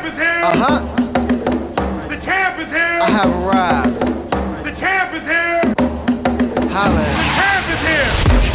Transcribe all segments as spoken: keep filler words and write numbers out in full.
champ is here. Uh-huh. The champ is here. I have arrived. The champ is here. Holla. The champ is here.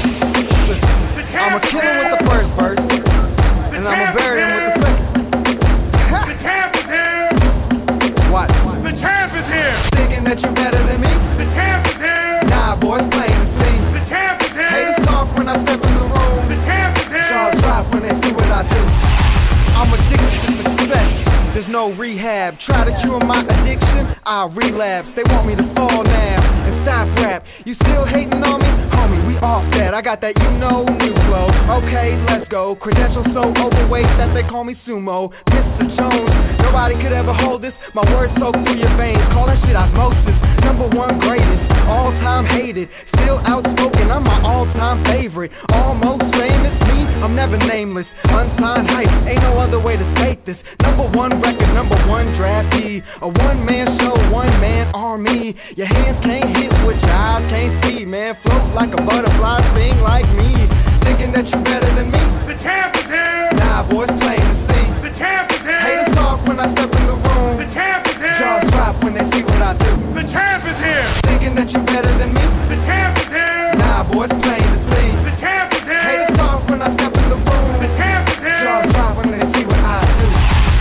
The champ I'ma is kill him here. with the first verse, The and I'ma champ bury is him with the here. second. The champ is here. Watch. The champ is here. Thinking that you better than me? The champ is here. Nah, boy, it's plain to see. The champ is here. Haters talk when I step in the room. The champ is here. Jaws drop when they see what I do. I'm addicted to success. There's no rehab. Try to cure my addiction, I'll relapse. They want me to fall now and stop rap. You still hating on me? Homie, we off that. I got that you know new flow. Okay, let's go. Credentials so overweight that they call me sumo. Mister Jones, nobody could ever hold this. My words soak through your veins. Call that shit osmosis. Number one greatest, all time hated. Still outspoken, I'm my all time favorite. Almost famous, me, I'm never nameless. Unsigned hype, ain't no other way to state this. Number one record, number one draftee. A one man show, one man army. Your hands can't hit what your eyes can't see. Man, float like a butterfly, sing like me. Thinking that you better than me? The champ is here. Nah, boy, it's plain to see. The champ is here. Haters talk when I step in the room. The champ is here. Jaws drop when they see what I do. The champ is here. Thinking that you better than me? The champ is here. Nah, boy, it's plain to see. The champ is here. Haters talk when I step in the room. The champ is here. Jaws drop when they see what I do.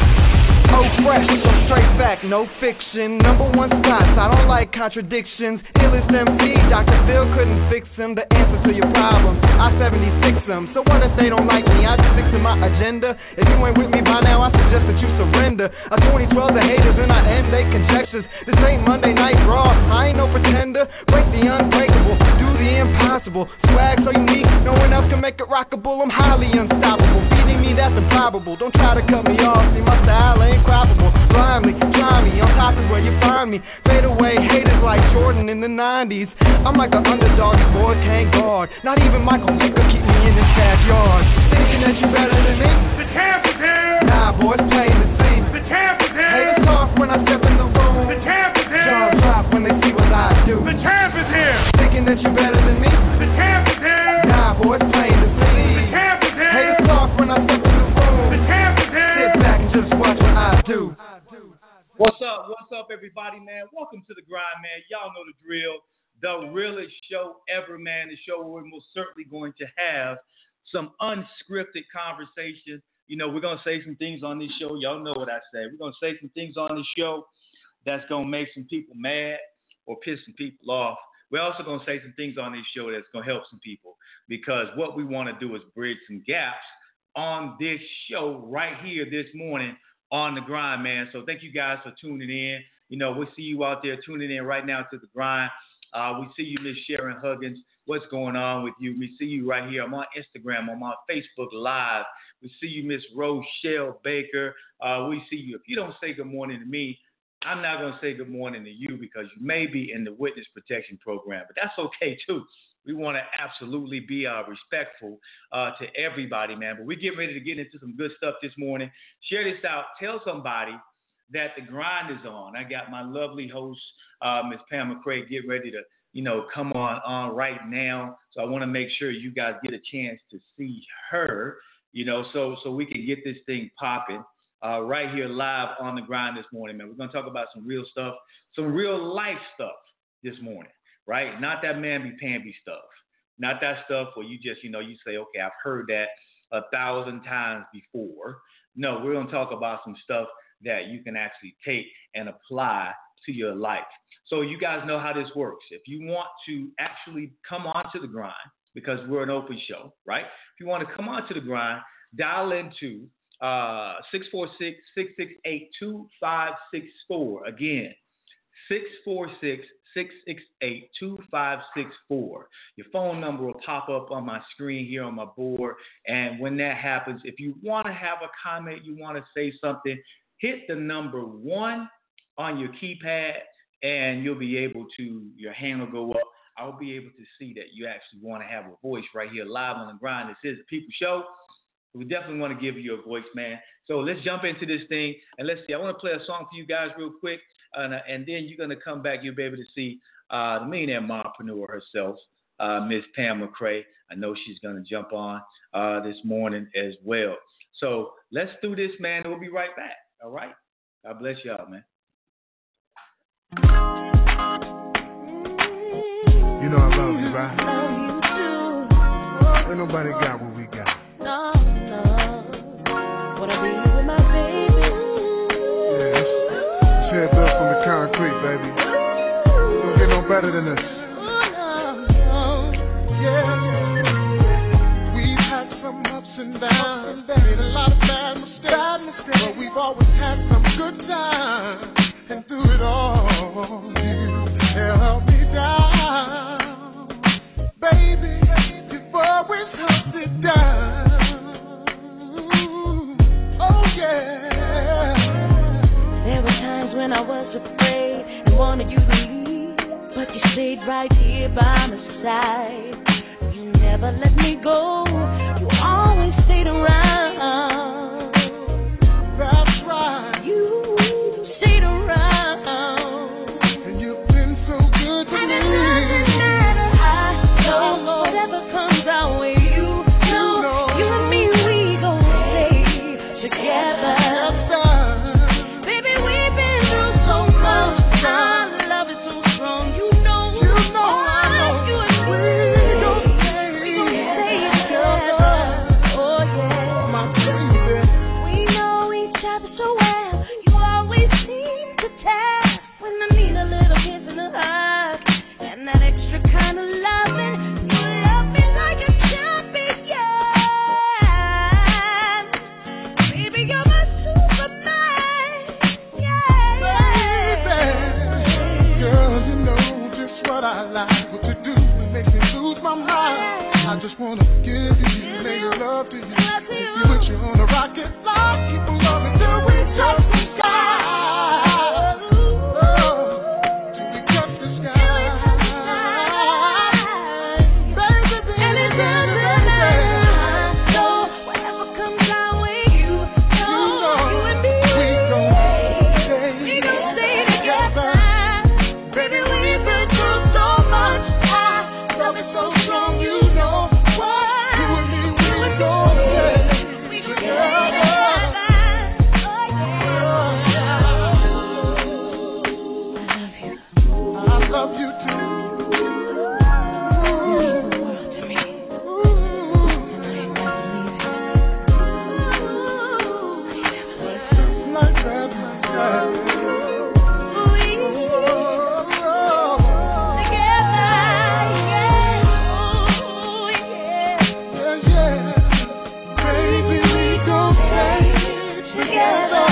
Oh, fresh, so straight fact, no fiction. Number one spots, I don't like contradictions. Illest M C, Doctor Phil couldn't fix him. The answer to your problem, I seventy-six them. So what if they don't like me? I just stick to my agenda. If you ain't with me by now, I suggest that you surrender. A twenty twelve, the haters and I end they conjectures. This ain't Monday Night Raw, I ain't no pretender. Break the unbreakable, do the impossible. Swag so unique, no one else can make it rockable. I'm highly unstoppable, beating me that's improbable. Don't try to cut me off, see my style ain't croppable. Blindly, try me, on top is where you find me. Fade away, haters like Jordan in the nineties. I'm like an underdog, these boys can't guard. Not even Michael Vick could keep me in his backyard. Thinking that you better than me? The champ is here. Nah, boy, it's plain to see. The champ is here. Haters talk when I step in the room. The champ is here. Jaws drop when they see what I do. The champ is here. Thinking that you better than me? The champ is here. Nah, boy, it's plain to see. The champ is here. Haters talk when I step in the room. The champ is here. Sit back and just watch what I do. What's up? What's up, everybody, man? Welcome to the grind, man. Y'all know the drill. The realest show ever, man. The show where we're most certainly going to have some unscripted conversation. You know, we're going to say some things on this show. Y'all know what I say. We're going to say some things on this show that's going to make some people mad or piss some people off. We're also going to say some things on this show that's going to help some people, because what we want to do is bridge some gaps on this show right here this morning on the grind, man. So thank you guys for tuning in. You know, we see you out there tuning in right now to the grind. Uh, we see you, Miss Sharon Huggins. What's going on with you? We see you right here. I'm on Instagram. I'm on Facebook Live. We see you, Miss Rochelle Baker. Uh, we see you. If you don't say good morning to me, I'm not going to say good morning to you, because you may be in the witness protection program, but that's okay too. We want to absolutely be uh, respectful uh, to everybody, man. But we're getting ready to get into some good stuff this morning. Share this out. Tell somebody that the grind is on. I got my lovely host, uh, Miss Pam McCray, get ready to, you know, come on on right now. So I want to make sure you guys get a chance to see her, you know, so so we can get this thing popping uh, right here live on the grind this morning, man. We're going to talk about some real stuff, some real life stuff this morning. Right? Not that mamby-pamby stuff. Not that stuff where you just, you know, you say, okay, I've heard that a thousand times before. No, we're going to talk about some stuff that you can actually take and apply to your life. So you guys know how this works. If you want to actually come onto the grind, because we're an open show, right? If you want to come onto the grind, dial into uh, six four six, six six eight, two five six four. Again, six four six, six six eight, two five six four. Your phone number will pop up on my screen here on my board. And when that happens, if you want to have a comment, you want to say something, hit the number one on your keypad, and you'll be able to, your hand will go up. I'll be able to see that you actually want to have a voice right here live on the grind. This is a People Show. We definitely want to give you a voice, man. So let's jump into this thing, and let's see. I want to play a song for you guys real quick. And, uh, and then you're going to come back. You'll be able to see uh, the millionaire mompreneur herself, uh, Miss Pam McCray. I know she's going to jump on uh, this morning as well. So let's do this, man. We'll be right back. All right. God bless y'all, man. You know I love you, right? Ain't nobody got what we got. No, no. Wanna be with my baby. Yeah, this, this here built from the concrete, baby. Don't get no better than this. Yeah. We've had some ups and downs, made a lot of bad mistakes, but we've always had some good times. And through it all, you held me down, baby. You've always held it down. Oh yeah. There were times when I was afraid and wanted you to leave, but you stayed right here by my side. You never let me go. You always stayed around. That's right. You stayed around. And you've been so good to And me. it doesn't matter how, no, whatever comes our way, you know, know. you and me, we gon' stay together. That's right. Baby, we've been through so much. Our love is so strong. You know, You know I know. you and me, We gon' stay we gon' stay together. together. Oh yeah, My baby. we know each other so well. You always seem to tell when I need a little kiss and a hug and that extra kind of loving. You love me like a champion. Baby, you're my Superman. Yeah, Baby, girl, you know just what I like. What you do it makes me lose my mind. I just wanna give you, make love to you. Take you with you on a rocket flight. Keep on loving till we touch the sky. Oh, till we touch the sky. Baby, baby, And it baby, doesn't baby. matter. So whatever comes our way, you know, you and me, We gon' stay we gon' stay together. together. Baby, we've been through so much. Our love is so strong, you know what? You and me, we You and gon' me, stay we gon' stay together. together. Oh yeah. I love you. I love you too. To me. Like that, like that. Yeah, yeah. Baby, we gon' stay together.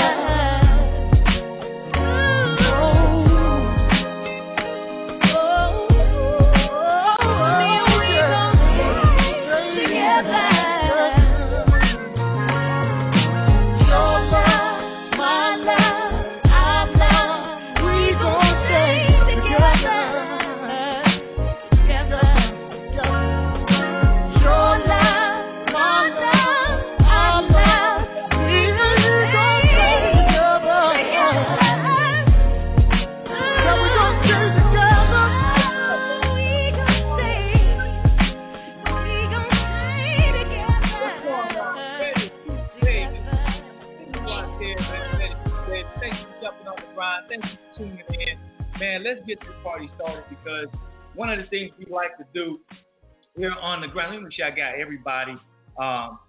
Thank you for tuning in. Man, let's get this party started because one of the things we like to do here on the ground, let me make sure I got everybody. Um,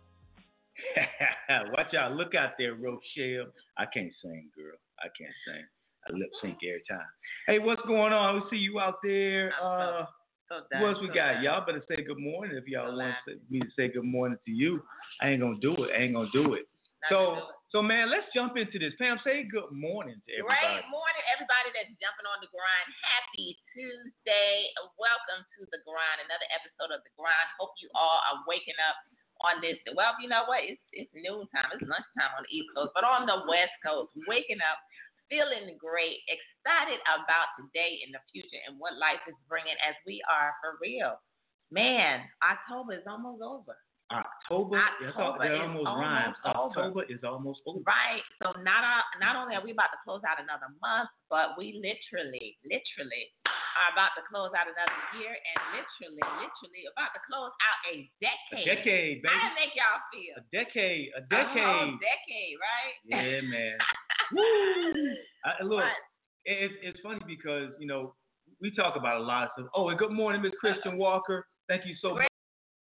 watch out, look out there, Rochelle. I can't sing, girl. I can't sing. I lip sync every time. Hey, what's going on? We see you out there. Uh, So who else we got? Y'all better say good morning if y'all want me to say good morning to you. I ain't gonna do it. I ain't gonna do it. Not So, gonna do it. so man, let's jump into this. Pam, say good morning to everybody. Great morning, everybody that's jumping on the grind. Happy Tuesday. Welcome to the grind, another episode of the grind. Hope you all are waking up on this. Well, you know what? It's it's noontime. It's lunchtime on the East Coast, but on the West Coast, waking up, feeling great, excited about today and the future and what life is bringing as we are for real. Man, October is almost over. October, that's all, October that is almost almost rhymes. over. October is almost over. Right. So not uh, not only are we about to close out another month, but we literally, literally are about to close out another year and literally, literally about to close out a decade. A decade, baby. How does that make y'all feel? A decade, a A decade. whole decade, right? Yeah, man. I, look, it's it's funny because you know we talk about a lot of stuff. Oh, and good morning, Miss Christian Walker. Thank you so much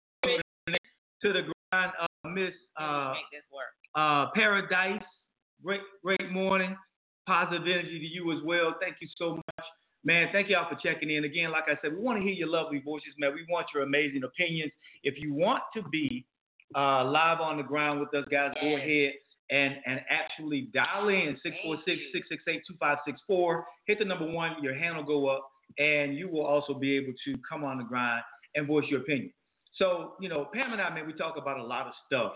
to the grind, uh, Miss uh, uh, Paradise. Great, great morning. Positive energy to you as well. Thank you so much, man. Thank y'all for checking in again. Like I said, we want to hear your lovely voices, man. We want your amazing opinions. If you want to be uh, live on the ground with us, guys, yes. go ahead. And and actually dial in six four six, six six eight, two five six four. Hit the number one, your hand will go up, and you will also be able to come on the grind and voice your opinion. So, you know, Pam and I, man, we talk about a lot of stuff.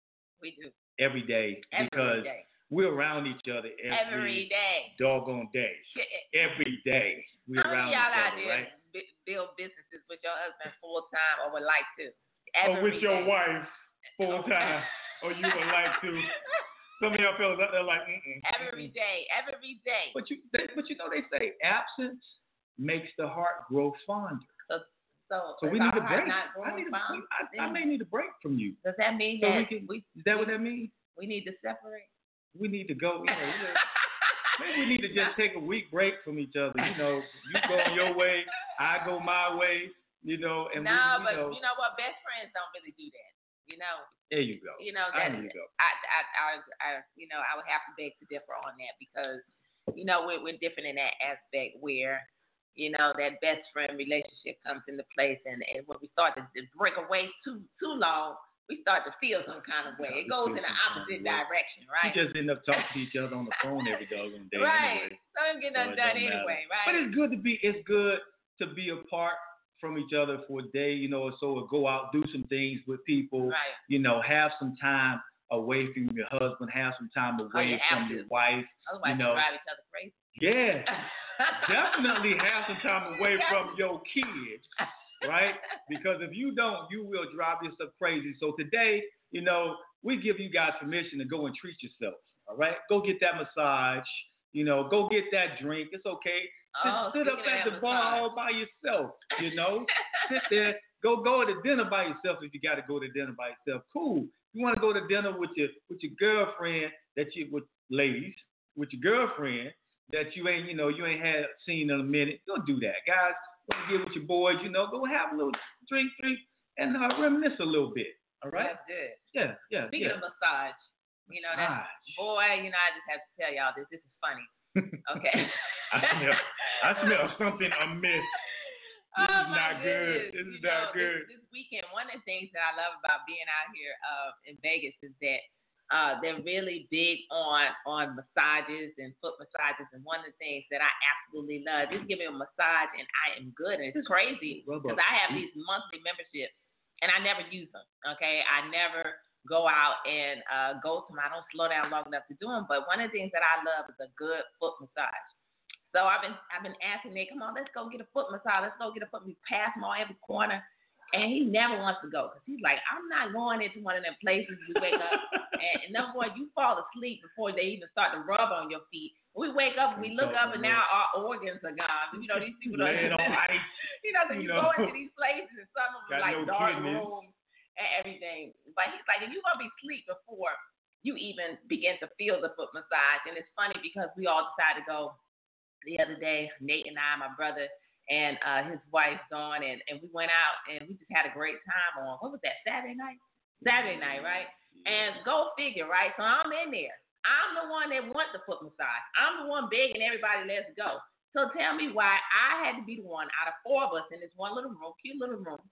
We do. Every day. Every because day. We're around each other every, every day. Doggone day. Every day. We're How around many y'all each out other, there right? b- build businesses with your husband full time or would like to? Every or with day. your wife full time or you would like to. Some of y'all fellas out there like, mm-mm. Every day, every day. But you, they, but you know they say absence makes the heart grow fonder. So, so, so we need a break. I, need a, I, I may need a break from you. Does that mean so that we can, we? Is that we, what that means? We need to separate. We need to go. You know, you know, maybe we need to just take a week break from each other. You know, you go your way, I go my way. You know, and no, we, you but know, you know what? Best friends don't really do that. You know. There you go. You know that. There you go. I, I, I, I, you know, I would have to beg to differ on that because, you know, we're we're different in that aspect where, you know, that best friend relationship comes into place, and, and when we start to, to break away too too long, we start to feel some kind of way. It goes in the opposite direction, right? We just end up talking to each other on the phone every doggone day. Right. Anyway. So don't get nothing done anyway, right? But it's good to be. It's good to be apart from each other for a day, you know, so go out, do some things with people, right. you know, have some time away from your husband, have some time away oh, you from your wife. Otherwise, you know, drive each other crazy. Yeah, definitely have some time away from your kids, right? Because if you don't, you will drive yourself crazy. So today, you know, we give you guys permission to go and treat yourselves, all right? Go get that massage, you know, go get that drink. It's okay. Oh, sit, sit up at the bar all by yourself, you know. Sit there. Go go to dinner by yourself if you got to go to dinner by yourself. Cool. You want to go to dinner with your with your girlfriend that you with ladies with your girlfriend that you ain't you know you ain't had seen in a minute. Go do that, guys. Go get with your boys. You know, go have a little drink, drink, and uh, reminisce a little bit. All right. That's good. Yeah, yeah. Speaking yeah. of massage, you know that boy. You know, I just have to tell y'all this. This is funny. Okay. I smell, I smell something amiss. This oh is not good. This is you not know, good. This, this weekend, one of the things that I love about being out here uh, in Vegas is that uh, they're really big on on massages and foot massages. And one of the things that I absolutely love is giving a massage, and I am good. And it's crazy because I have these monthly memberships, and I never use them. Okay, I never go out and uh, go to them. I don't slow down long enough to do them. But one of the things that I love is a good foot massage. So I've been I've been asking Nick, come on, let's go get a foot massage. Let's go get a foot. We pass him on every corner, and he never wants to go because he's like, I'm not going into one of them places. We wake up, and, and number one, you fall asleep before they even start to rub on your feet. We wake up, and we look up, and now our organs are gone. You know, these people don't. Laying on ice. You know, so you, you know, go into these places, and some of them like no dark kidneys. rooms and everything. But he's like, and you're gonna be asleep before you even begin to feel the foot massage. And it's funny because we all decided to go. The other day, Nate and I, my brother, and uh, his wife, Dawn, and, and we went out, and we just had a great time on, what was that, Saturday night? Saturday night, right? And go figure, right? So I'm in there. I'm the one that wants the foot massage. I'm the one begging everybody, let's go. So tell me why I had to be the one out of four of us in this one little room, cute little room.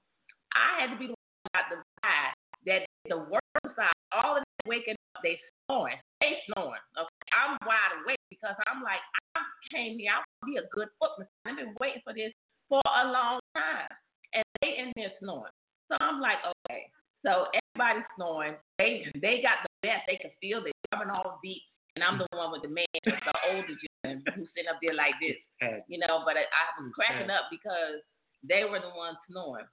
I had to be the one out the side that the worst massage, all of them waking up, they snoring. They snoring, okay? I'm wide awake because I'm like, I came here, I want to be a good foot massage. I've been waiting for this for a long time. And they in there snoring. So I'm like, okay. So everybody's snoring. They they got the best. They can feel they're rubbing all deep. And I'm the one with the man, the older gentleman who's sitting up there like this. You know, but I, I was cracking up because they were the ones snoring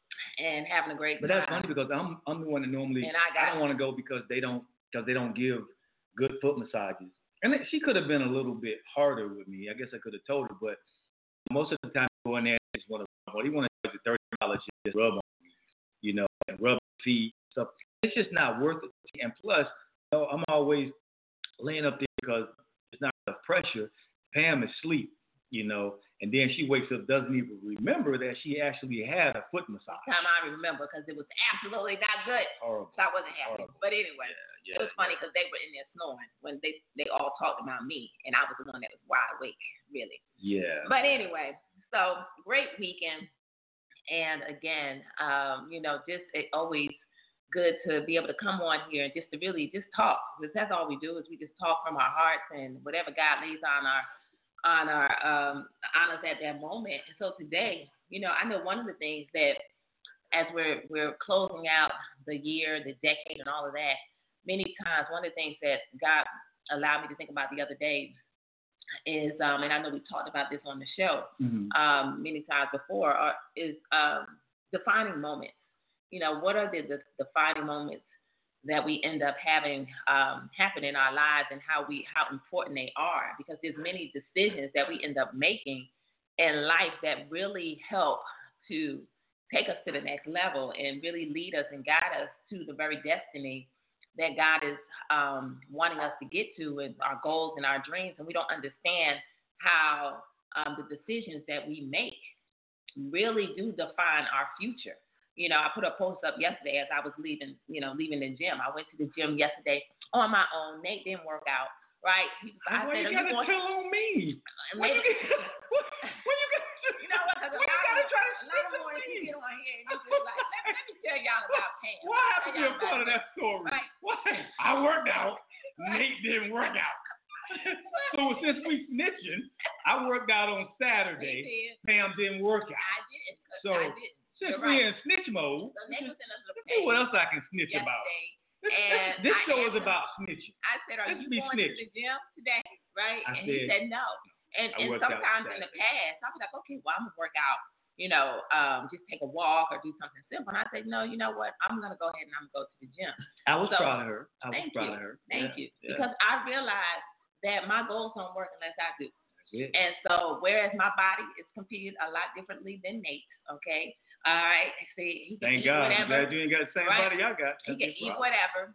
and having a great time. But that's funny because I'm I'm the one that normally and I, got I don't want to go because they don't because they don't give good foot massages. And she could have been a little bit harder with me. I guess I could have told her, but most of the time I go in there and just want to, well, he want to charge you thirty dollars just rub on me, you know, and rub feet stuff. It's just not worth it. And plus, you know, I'm always laying up there because pressure. Pam is asleep, you know, and then she wakes up, doesn't even remember that she actually had a foot massage. Time I remember because it was absolutely not good. Horrible. So I wasn't happy. Horrible. But anyway, yeah, yeah, it was funny because yeah. they were in there snoring when they, they all talked about me, and I was the one that was wide awake, really. Yeah. But anyway, so great weekend. And again, um, you know, just it always good to be able to come on here and just to really just talk, because that's all we do is we just talk from our hearts and whatever God lays on our on our um, on us at that moment. And so today, you know, I know one of the things that as we're we're closing out the year, the decade, and all of that, many times one of the things that God allowed me to think about the other day is, um, and I know we talked about this on the show mm-hmm. um, many times before, are, is um, defining moments. You know, what are the, the defining moments that we end up having um, happen in our lives, and how we how important they are? Because there's many decisions that we end up making in life that really help to take us to the next level and really lead us and guide us to the very destiny that God is um, wanting us to get to, with our goals and our dreams. And we don't understand how um, the decisions that we make really do define our future. You know, I put a post up yesterday as I was leaving, you know, leaving the gym. I went to the gym yesterday on my own. Nate didn't work out, right? He, I well, said, you gotta going, tell on me. When you, when you, you know what? When you gotta try to slip the morning you get on here and you're just like, let, let me tell y'all about Pam. What happened to be a part of that story? Right. What? I worked out. Nate didn't work out. So since we snitching, I worked out on Saturday. Did. Pam didn't work out. I did. So I did. since You're we're right. in snitch mode, so Nate was in a little see what else I can snitch yesterday. about. This, And this I show is him, about snitching. I said, are Let's you be going snitch. to the gym today? Right? I and said, he said no. And, and sometimes in the past, I'll be like, okay, well, I'm going to work out, you know, um, just take a walk or do something simple. And I said, no, you know what? I'm going to go ahead and I'm going to go to the gym. I was so, proud of her. I was thank proud you. of her. Thank yeah, you. Yeah. Because I realized that my goals don't work unless I do. Yeah. And so, whereas my body is configured a lot differently than Nate's, okay? All right, see, he can Thank eat God. whatever. I'm glad you ain't got the same right? body I got. He That's can eat whatever,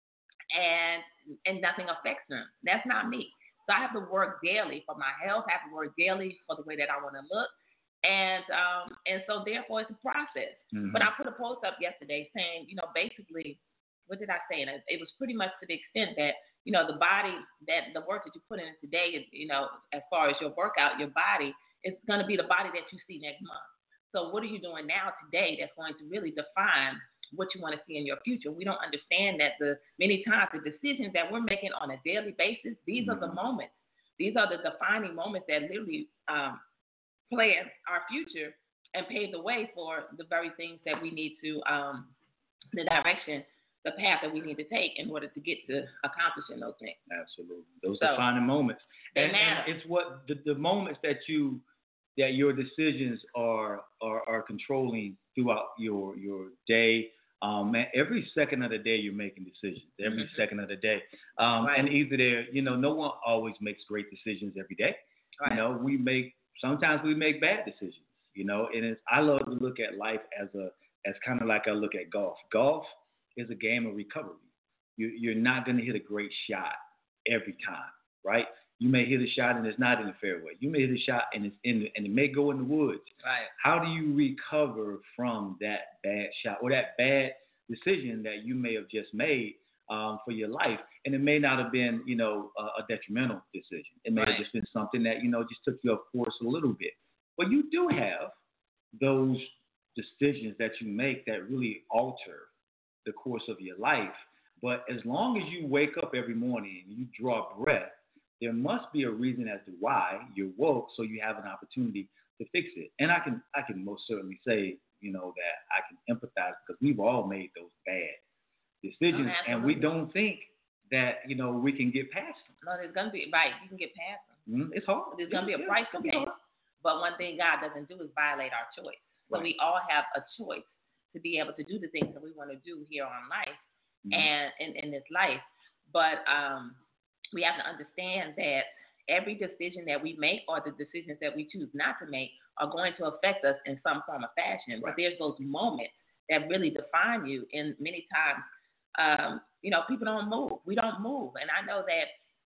and and nothing affects him. That's not me. So I have to work daily for my health. I have to work daily for the way that I want to look, and um and so therefore it's a process. Mm-hmm. But I put a post up yesterday saying, you know, basically, what did I say? And it was pretty much to the extent that, you know, the body, that the work that you put in today, is, you know, as far as your workout, your body, is going to be the body that you see next month. So what are you doing now today that's going to really define what you want to see in your future? We don't understand that the many times the decisions that we're making on a daily basis, these mm-hmm. are the moments. These are the defining moments that literally um, plan our future and pave the way for the very things that we need to, um, the direction, the path that we need to take in order to get to accomplishing those things. Absolutely. Those so, defining moments. They and, matter. And it's what the, the moments that you that your decisions are are, are controlling throughout your your day. Um, man, every second of the day you're making decisions. Every mm-hmm. second of the day. Um, right. And either there, you know, no one always makes great decisions every day. Right. You know, we make sometimes we make bad decisions. You know, and it's, I love to look at life as a as kind of like I look at golf. Golf is a game of recovery. You, you're not going to hit a great shot every time, right? You may hit a shot and it's not in the fairway. You may hit a shot and it's in the, and it may go in the woods. Right. How do you recover from that bad shot or that bad decision that you may have just made um, for your life? And it may not have been, you know, a, a detrimental decision. It may right. have just been something that, you know, just took you off course a little bit. But you do have those decisions that you make that really alter the course of your life. But as long as you wake up every morning and you draw breath, there must be a reason as to why you're woke, so you have an opportunity to fix it. And I can I can most certainly say, you know, that I can empathize because we've all made those bad decisions, oh, and we don't think that, you know, we can get past them. No, there's gonna be right. You can get past them. Mm-hmm. It's hard. There's gonna yeah, be a price to to pay. But one thing God doesn't do is violate our choice. So right. we all have a choice to be able to do the things that we want to do here on life mm-hmm. and in, in this life. But um, we have to understand that every decision that we make or the decisions that we choose not to make are going to affect us in some form or fashion. Right. But there's those moments that really define you. And many times, um, you know, people don't move. We don't move. And I know that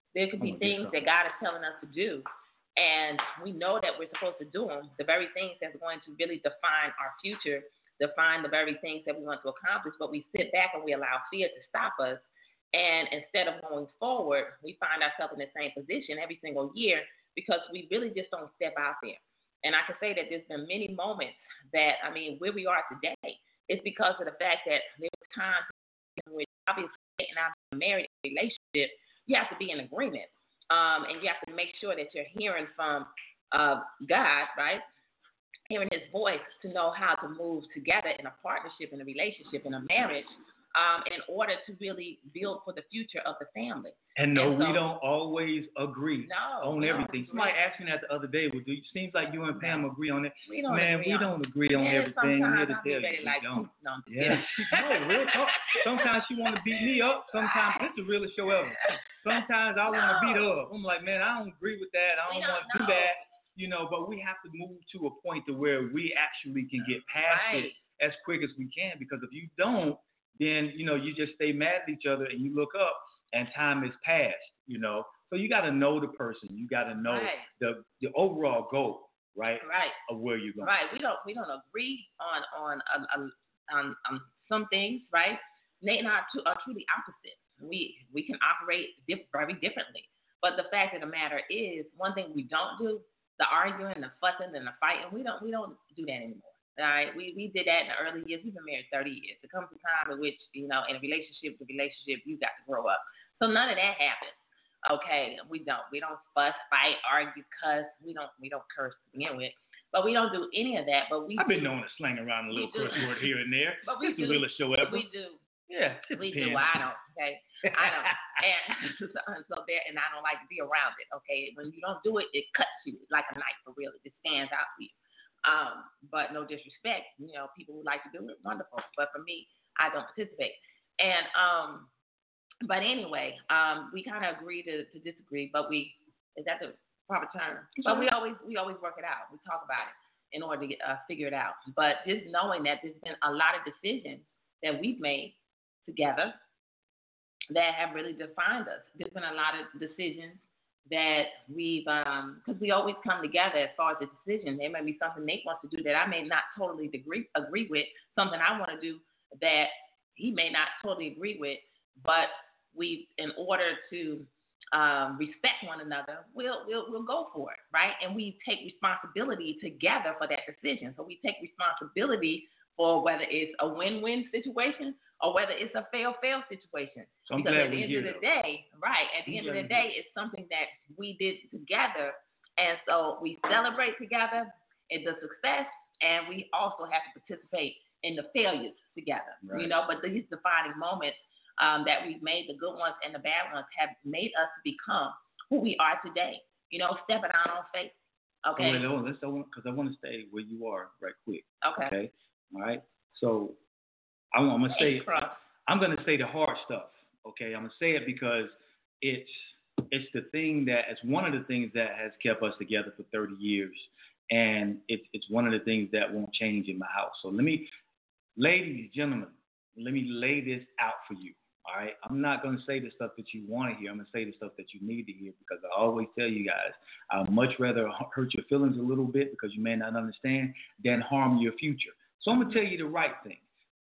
There could be things that God is telling us to do, and we know that we're supposed to do them, the very things that's going to really define our future, define the very things that we want to accomplish, but we sit back and we allow fear to stop us. And instead of going forward, we find ourselves in the same position every single year because we really just don't step out there. And I can say that there's been many moments that, I mean, where we are today is because of the fact that there was times when obviously getting out of a married relationship, you have to be in agreement. Um, and you have to make sure that you're hearing from uh, God, right? Hearing his voice to know how to move together in a partnership, in a relationship, in a marriage, um, in order to really build for the future of the family. And no, and so, we don't always agree no, on everything. Agree. Somebody asked me that the other day. Well, do you, seems like you and Pam agree on it. We don't Man, agree we on don't agree on yeah, everything. I'm here to I'll tell be ready you, like, we don't. No, Yeah, no, real talk. Sometimes she want to beat me up. Sometimes it's the realest show ever. Sometimes I want to No. beat her up. I'm like, man, I don't agree with that. I don't, don't want to do that. You know, but we have to move to a point to where we actually can get past right. it as quick as we can. Because if you don't, then, you know, you just stay mad at each other and you look up and time has passed, you know. So you got to know the person. You got to know right. the the overall goal, right? Right. Of where you're going. Right. We don't we don't agree on on on, on, on, on some things, right? Nate and I are, are truly opposite. We we can operate diff- very differently. But the fact of the matter is, one thing we don't do, the arguing, the fussing, and the fighting, we don't we don't do that anymore. All right, we we did that in the early years. We've been married thirty years. There comes a time in which, you know, in a relationship, the relationship, you got to grow up. So none of that happens. Okay, we don't. We don't fuss, fight, argue, cuss. We don't. We don't curse to begin with. But we don't do any of that. But we. I've been known to slang around a little curse word here and there. But we it's do. the realest show ever. We do. Yeah, we do. I don't. Okay, I don't. And so, so there, and I don't like to be around it. Okay, when you don't do it, it cuts you like a knife for real. It just stands out for you. Um, but no disrespect, you know, people who like to do it, wonderful. But for me, I don't participate. And um, but anyway, um, we kind of agree to, to disagree. But we is that the proper term? But we always we always work it out. We talk about it in order to get, uh, figure it out. But just knowing that there's been a lot of decisions that we've made together that have really defined us. There's been a lot of decisions that we've, um, because we always come together as far as the decision. There may be something Nate wants to do that I may not totally agree, agree with, something I want to do that he may not totally agree with, but we, in order to um, respect one another, we'll, we'll, we'll go for it, right? And we take responsibility together for that decision. So we take responsibility for whether it's a win-win situation or whether it's a fail-fail situation. So I'm because glad at the we end hear of the that. day, right, at the I'm end of the glad day, it's something that we did together. And so we celebrate together in the success, and we also have to participate in the failures together. Right. You know, but these defining moments um, that we've made, the good ones and the bad ones, have made us become who we are today. You know, stepping out on faith. Okay. Oh, wait, no, let's because I want to stay where you are right quick. Okay. Okay. All right. So I'm, I'm gonna say I'm gonna say the hard stuff. Okay. I'm gonna say it because it's it's the thing that it's one of the things that has kept us together for thirty years, and it's it's one of the things that won't change in my house. So let me, ladies and gentlemen, let me lay this out for you. All right. I'm not gonna say the stuff that you want to hear. I'm gonna say the stuff that you need to hear because I always tell you guys, I'd much rather hurt your feelings a little bit because you may not understand than harm your future. So I'm gonna tell you the right thing.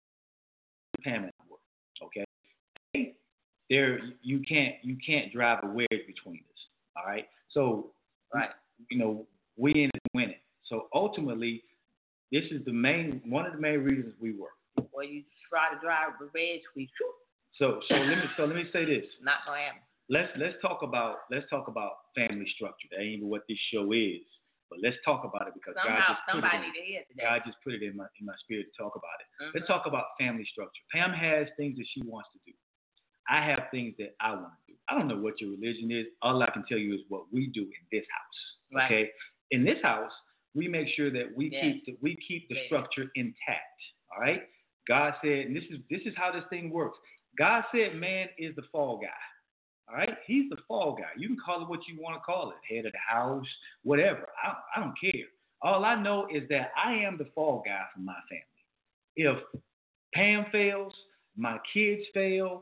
Pam and I work, okay? There, you can't you can't drive a wedge between us. All right. So, right. You know, we in it winning. So ultimately, this is the main one of the main reasons we work. Well, you try to drive a wedge, we shoot. So so let me so let me say this. Not gonna happen. Let's let's talk about let's talk about family structure. That ain't even what this show is. But let's talk about it because Somehow, God just put somebody it in, to hear today. God just put it in my in my spirit to talk about it. Mm-hmm. Let's talk about family structure. Pam has things that she wants to do. I have things that I want to do. I don't know what your religion is. All I can tell you is what we do in this house. Right. Okay. In this house, we make sure that we yes. keep the, we keep the yes. structure intact. All right. God said, and this is this is how this thing works. God said, man is the fall guy. All right, he's the fall guy. You can call it what you want to call it, head of the house, whatever. I, I don't care. All I know is that I am the fall guy for my family. If Pam fails, my kids fail,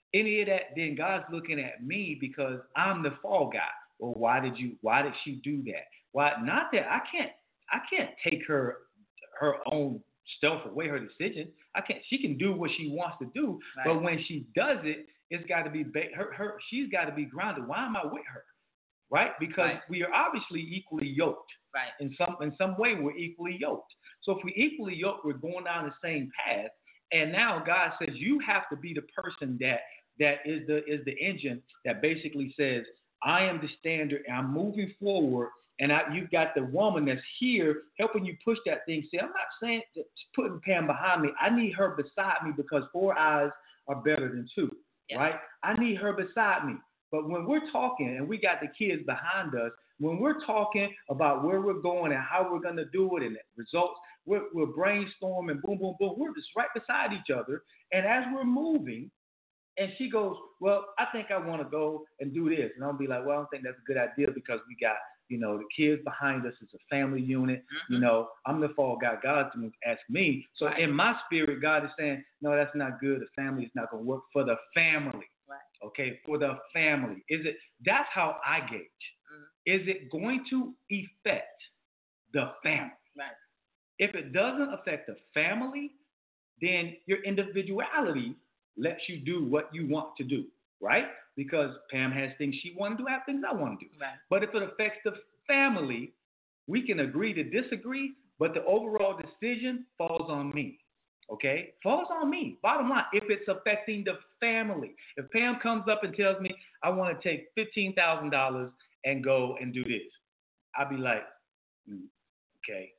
any of that, then God's looking at me because I'm the fall guy. Well, why did you? Why did she do that? Why? Not that I can't. I can't take her her own stuff away, her decision. I can't. She can do what she wants to do, right. But when she does it, it's got to be ba- her. Her. She's got to be grounded. Why am I with her? Right? Because right. we are obviously equally yoked. Right. In some in some way, we're equally yoked. So if we're equally yoked, we're going down the same path. And now God says you have to be the person that that is the is the engine that basically says, I am the standard and I'm moving forward. And I, you've got the woman that's here helping you push that thing. See, I'm not saying putting Pam behind me. I need her beside me because four eyes are better than two, yeah. Right? I need her beside me. But when we're talking and we got the kids behind us, when we're talking about where we're going and how we're going to do it and the results, we're, we're brainstorming, boom, boom, boom. We're just right beside each other. And as we're moving, and she goes, well, I think I want to go and do this. And I'll be like, well, I don't think that's a good idea because we got, you know, the kids behind us. It's a family unit. Mm-hmm. You know, I'm the fall guy. God's going to ask me. So right. In my spirit, God is saying, no, that's not good. The family is not going to work for the family. Right. Okay, for the family. Is it? That's how I gauge. Mm-hmm. Is it going to affect the family? Right. If it doesn't affect the family, then your individuality lets you do what you want to do, right? Because Pam has things she wants to do, I have things I want to do. Right. But if it affects the family, we can agree to disagree, but the overall decision falls on me, okay? Falls on me. Bottom line, if it's affecting the family. If Pam comes up and tells me, I want to take fifteen thousand dollars and go and do this, I'll be like, mm, okay.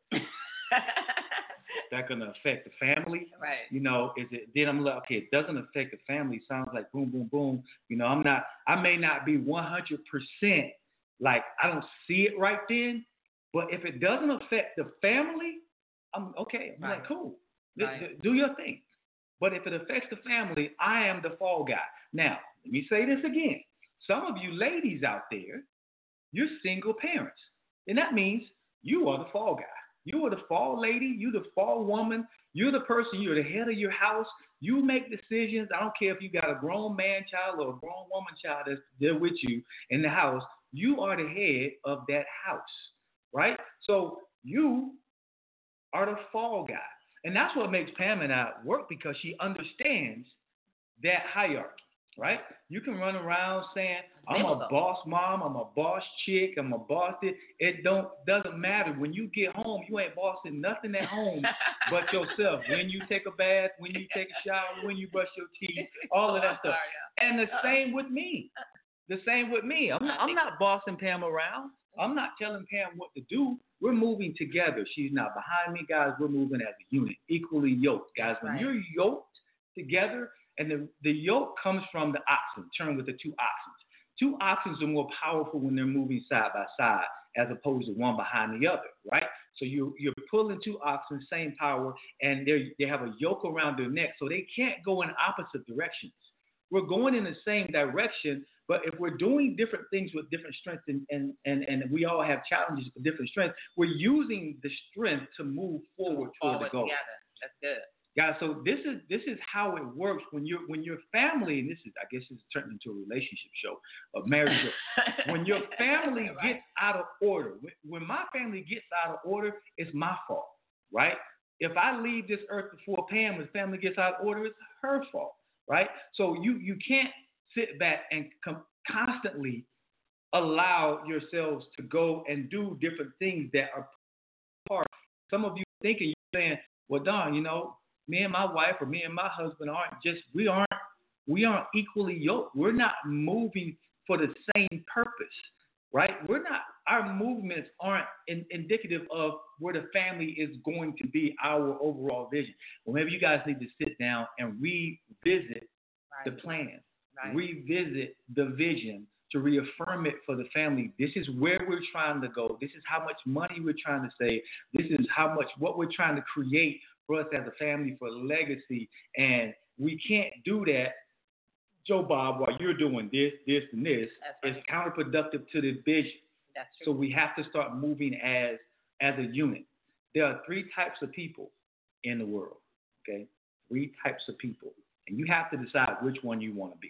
That gonna affect the family, right? You know, is it? Then I'm like, okay, it doesn't affect the family. It sounds like boom, boom, boom. You know, I'm not. I may not be one hundred percent like I don't see it right then, but if it doesn't affect the family, I'm okay. I'm right. Like, cool, right. Do your thing. But if it affects the family, I am the fall guy. Now, let me say this again. Some of you ladies out there, you're single parents, and that means you are the fall guy. You are the fall lady. You're the fall woman. You're the person. You're the head of your house. You make decisions. I don't care if you got a grown man child or a grown woman child that's there with you in the house. You are the head of that house, right? So you are the fall guy. And that's what makes Pam and I work because she understands that hierarchy, right? You can run around saying, I'm a boss mom, I'm a boss chick, I'm a boss this. It don't doesn't matter. When you get home, you ain't bossing nothing at home but yourself. When you take a bath, when you take a shower, when you brush your teeth, all of that stuff. And the same with me. The same with me. I'm, I'm not bossing Pam around. I'm not telling Pam what to do. We're moving together. She's not behind me, guys. We're moving as a unit, equally yoked. Guys, when right. you're yoked together, and the, the yoke comes from the oxen, turn with the two oxen. Two oxen are more powerful when they're moving side by side as opposed to one behind the other, right? So you, you're pulling two oxen, same power, and they they have a yoke around their neck, so they can't go in opposite directions. We're going in the same direction, but if we're doing different things with different strengths and, and, and, and we all have challenges with different strengths, we're using the strength to move forward toward the goal. Together. That's good. Guys, so this is this is how it works when you're when your family, and this is I guess it's turned into a relationship show, a marriage show. When your family right. gets out of order, when, when my family gets out of order, it's my fault, right? If I leave this earth before Pam, when family gets out of order, it's her fault, right? So you you can't sit back and com- constantly allow yourselves to go and do different things that are part. Some of you thinking you're saying, well, Don, you know. Me and my wife or me and my husband aren't just, we aren't, we aren't equally yoked. We're not moving for the same purpose, right? We're not, our movements aren't in, indicative of where the family is going to be, our overall vision. Well, maybe you guys need to sit down and revisit right. the plan, right. revisit the vision to reaffirm it for the family. This is where we're trying to go. This is how much money we're trying to save. This is how much, what we're trying to create for us as a family, for legacy, and we can't do that, Joe Bob, while you're doing this, this, and this. Right. It's counterproductive to the vision. That's true. So we have to start moving as as a unit. There are three types of people in the world, okay? Three types of people, and you have to decide which one you want to be.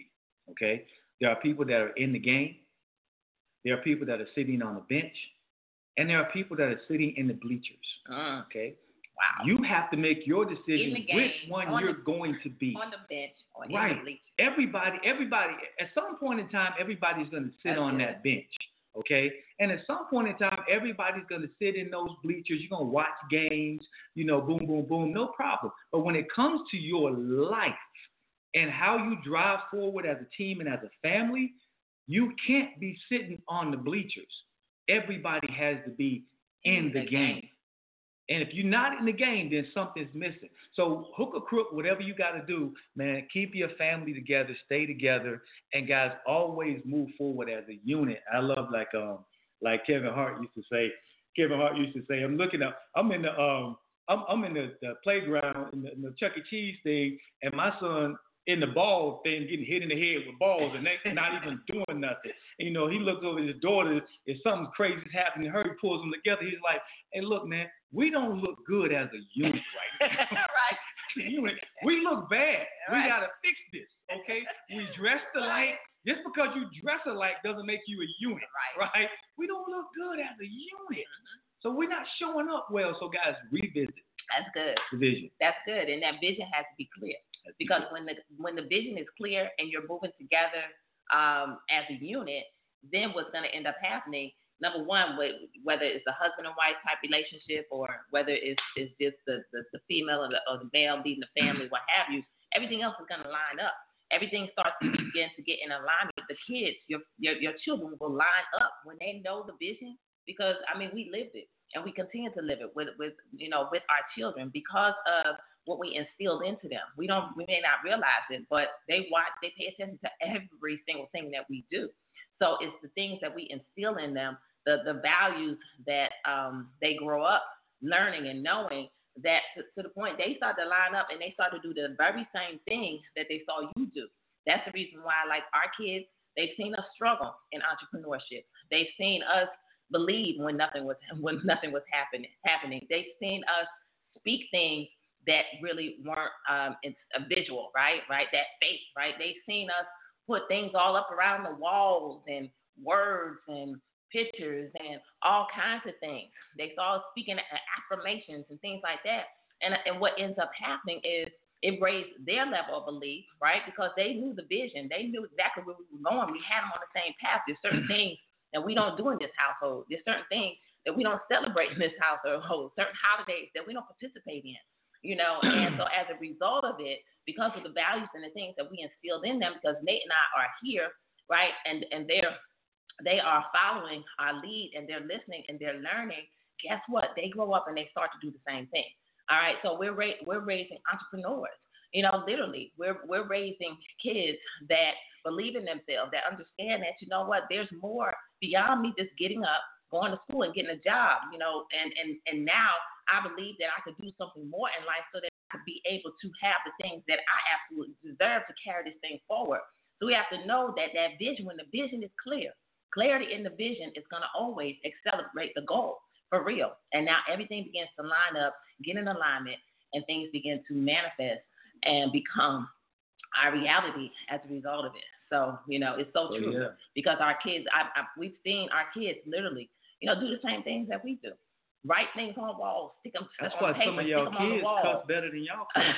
Okay? There are people that are in the game. There are people that are sitting on the bench. And there are people that are sitting in the bleachers. Uh, okay? Wow. You have to make your decision game, which one you're the, going to be. On the bench or right. in the bleachers. Everybody, everybody, at some point in time, everybody's going to sit That's on good. that bench. Okay? And at some point in time, everybody's going to sit in those bleachers. You're going to watch games, you know, boom, boom, boom, no problem. But when it comes to your life and how you drive forward as a team and as a family, you can't be sitting on the bleachers. Everybody has to be in the, the game. game. And if you're not in the game, then something's missing. So hook or crook, whatever you got to do, man, keep your family together, stay together, and guys, always move forward as a unit. I love like um like Kevin Hart used to say. Kevin Hart used to say, I'm looking up, I'm in the um I'm I'm in the, the playground in the, in the Chuck E. Cheese thing, and my son in the ball thing, getting hit in the head with balls, and they not even doing nothing. And, you know, he looks over at his daughter. If something crazy's happening to her, he pulls them together. He's like, hey, look, man, we don't look good as a unit right now. Right. unit. We look bad. Right. We got to fix this, okay? We dress alike. Just because you dress alike doesn't make you a unit, right? right? We don't look good as a unit. Mm-hmm. So we're not showing up well. So, guys, revisit. That's good. The vision. That's good. And that vision has to be clear. That's because good. when the when the vision is clear and you're moving together um, as a unit, then what's going to end up happening, number one, whether it's a husband and wife type relationship or whether it's, it's just the, the, the female or the, or the male leading the family, what have you, everything else is going to line up. Everything starts to begin to get in alignment. The kids, your, your your children will line up when they know the vision because, I mean, we lived it and we continue to live it with, with you know, with our children because of what we instilled into them. We don't, we may not realize it, but they watch, they pay attention to every single thing that we do. So it's the things that we instill in them, the, the values that um, they grow up learning and knowing that to, to the point they start to line up and they start to do the very same thing that they saw you do. That's the reason why, like our kids, they've seen us struggle in entrepreneurship. They've seen us believe when nothing was when nothing was happening. Happening. They've seen us speak things that really weren't um, it's a visual, right? Right. That faith, right? They've seen us put things all up around the walls and words and pictures and all kinds of things. They saw us speaking affirmations and things like that. And and what ends up happening is it raised their level of belief, right? Because they knew the vision. They knew exactly where we were going. We had them on the same path. There's certain things that we don't do in this household. There's certain things that we don't celebrate in this household, certain holidays that we don't participate in, you know. And so as a result of it, because of the values and the things that we instilled in them, because Nate and I are here, right, and, and they're they are following our lead and they're listening and they're learning, guess what? They grow up and they start to do the same thing. All right, so we're ra- we're raising entrepreneurs. You know, literally, we're we're raising kids that believe in themselves, that understand that, you know what, there's more beyond me just getting up, going to school and getting a job, you know, and, and, and now I believe that I could do something more in life so that I could be able to have the things that I absolutely deserve to carry this thing forward. So we have to know that that vision, when the vision is clear, clarity in the vision is going to always accelerate the goal for real. And now everything begins to line up, get in alignment, and things begin to manifest and become our reality as a result of it. So, you know, it's so true. Oh, yeah. Because our kids, I, I, we've seen our kids literally, you know, do the same things that we do. Write things on walls, stick them That's on why paper, some of y'all kids cuss better than y'all cuss.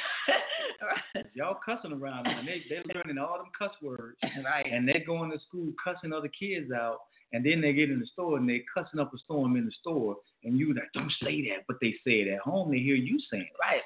Right. Y'all cussing around and they they're learning all them cuss words. Right. And they're going to school cussing other kids out, and then they get in the store and they cussing up a storm in the store, and you like, don't say that, but they say it at home. They hear you saying it. Right.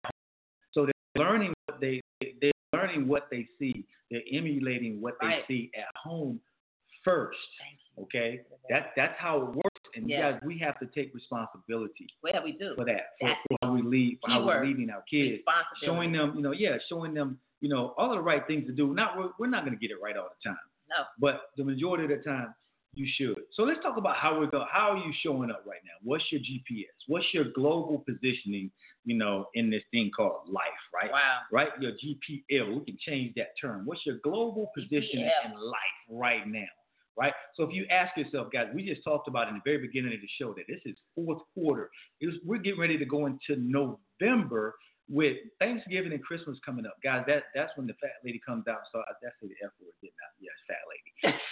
So they're learning what they they're learning what they see. They're emulating what they right. see at home first. Thank you. Okay, that that's how it works. And yeah. guys, we have to take responsibility. Yeah, we do. For that, for, That's for how we lead, for how word. we're leading our kids, showing them, you know, yeah, showing them, you know, all of the right things to do. Not we're, we're not going to get it right all the time. No. But the majority of the time, you should. So let's talk about how we're going. How are you showing up right now? What's your G P S? What's your global positioning? You know, in this thing called life, right? Wow. Right. Your G P L. We can change that term. What's your global positioning in life right now? Right? So if you ask yourself, guys, we just talked about in the very beginning of the show that this is fourth quarter. It was, we're getting ready to go into November with Thanksgiving and Christmas coming up. Guys, that, that's when the fat lady comes out. So that's the F word, didn't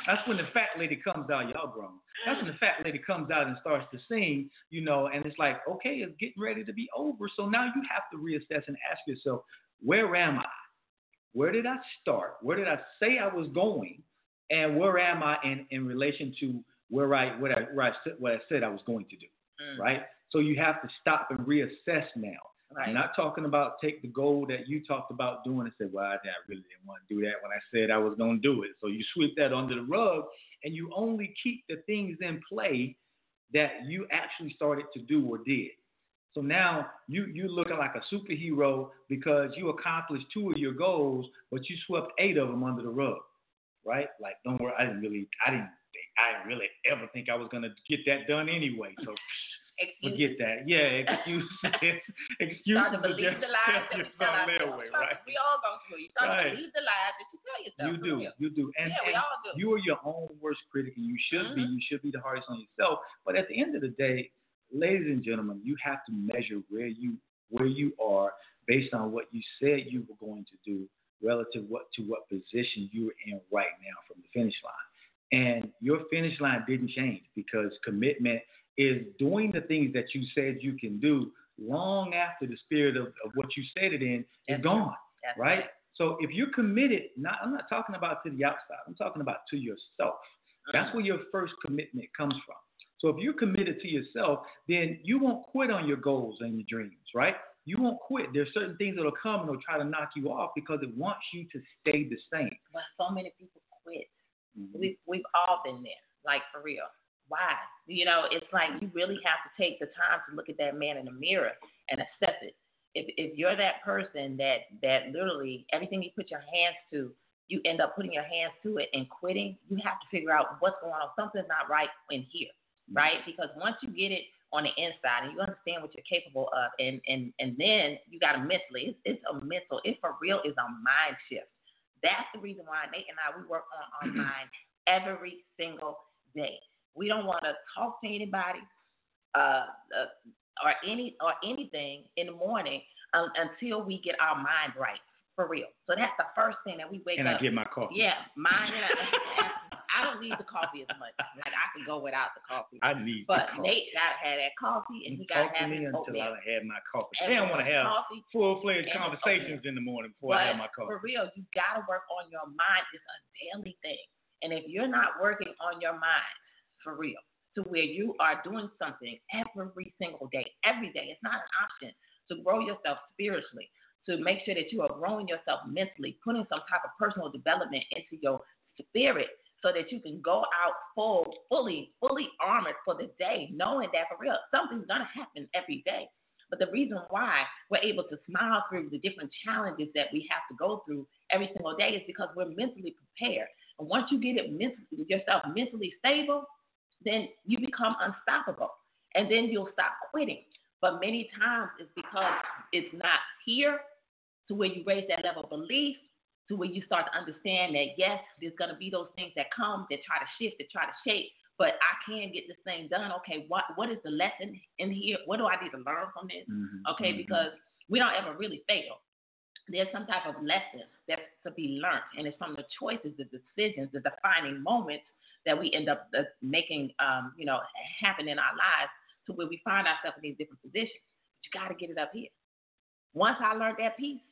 That's when the fat lady comes out. Y'all grown. That's when the fat lady comes out and starts to sing, you know, and it's like, okay, it's getting ready to be over. So now you have to reassess and ask yourself, where am I? Where did I start? Where did I say I was going? And where am I in, in relation to where I what I, where I what I said I was going to do, mm. right? So you have to stop and reassess now. Right. I'm not talking about take the goal that you talked about doing and say, well, I really didn't want to do that when I said I was going to do it. So you sweep that under the rug and you only keep the things in play that you actually started to do or did. So now you, you're looking like a superhero because you accomplished two of your goals, but you swept eight of them under the rug, right? Like, don't worry, I didn't really, I didn't, I didn't really ever think I was going to get that done anyway. So Excuse forget that. Yeah, excuses. excuses. Start to believe the lies that we tell ourselves. Way, right? We all go through. You start right. to believe the lies that you tell yourself. You do. You do. And, yeah, we and all do. You are your own worst critic, and you should mm-hmm. be. You should be the hardest on yourself. But at the end of the day, ladies and gentlemen, you have to measure where you where you are based on what you said you were going to do relative what to what position you're in right now from the finish line. And your finish line didn't change because commitment is doing the things that you said you can do long after the spirit of, of what you said it in is That's gone, That's right? Right. So if you're committed, not I'm not talking about to the outside. I'm talking about to yourself. Uh-huh. That's where your first commitment comes from. So if you're committed to yourself, then you won't quit on your goals and your dreams, right? You won't quit. There's certain things that will come and will try to knock you off because it wants you to stay the same. But so many people quit. Mm-hmm. We've, we've all been there, like for real. Why? You know, it's like you really have to take the time to look at that man in the mirror and assess it. If if you're that person that, that literally everything you put your hands to, you end up putting your hands to it and quitting, you have to figure out what's going on. Something's not right in here, right? Because once you get it on the inside and you understand what you're capable of, and, and, and then you got to mentally, it's, it's a mental, it for real is a mind shift. That's the reason why Nate and I, we work on our mind every single day. We don't want to talk to anybody uh, uh, or any or anything in the morning um, until we get our mind right, for real. So that's the first thing that we wake and up. And I get my coffee. Yeah, mine. And I, I don't need the coffee as much. Like I can go without the coffee. I need. But the coffee. Nate got to have that coffee, and he got to have his until oatmeal. I had my coffee. And I don't want to have full-fledged and conversations in the morning before but I have my coffee. For real, you got to work on your mind. It's a daily thing, and if you're not working on your mind, for real, to where you are doing something every single day, every day. It's not an option to grow yourself spiritually, to make sure that you are growing yourself mentally, putting some type of personal development into your spirit so that you can go out full, fully, fully armored for the day, knowing that for real, something's going to happen every day. But the reason why we're able to smile through the different challenges that we have to go through every single day is because we're mentally prepared. And once you get it mentally, yourself mentally stable, then you become unstoppable, and then you'll stop quitting. But many times it's because it's not here to where you raise that level of belief, to where you start to understand that, yes, there's going to be those things that come that try to shift, that try to shape, but I can get this thing done. Okay, what what is the lesson in here? What do I need to learn from this? Mm-hmm. Okay, mm-hmm. Because we don't ever really fail. There's some type of lesson that's to be learned, and it's from the choices, the decisions, the defining moments that we end up uh, making, um, you know, happen in our lives to where we find ourselves in these different positions. But you got to get it up here. Once I learned that piece,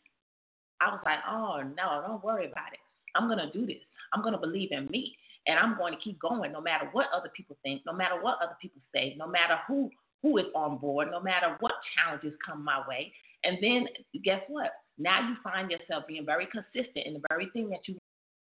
I was like, oh, no, don't worry about it. I'm going to do this. I'm going to believe in me, and I'm going to keep going no matter what other people think, no matter what other people say, no matter who, who is on board, no matter what challenges come my way. And then guess what? Now you find yourself being very consistent in the very thing that you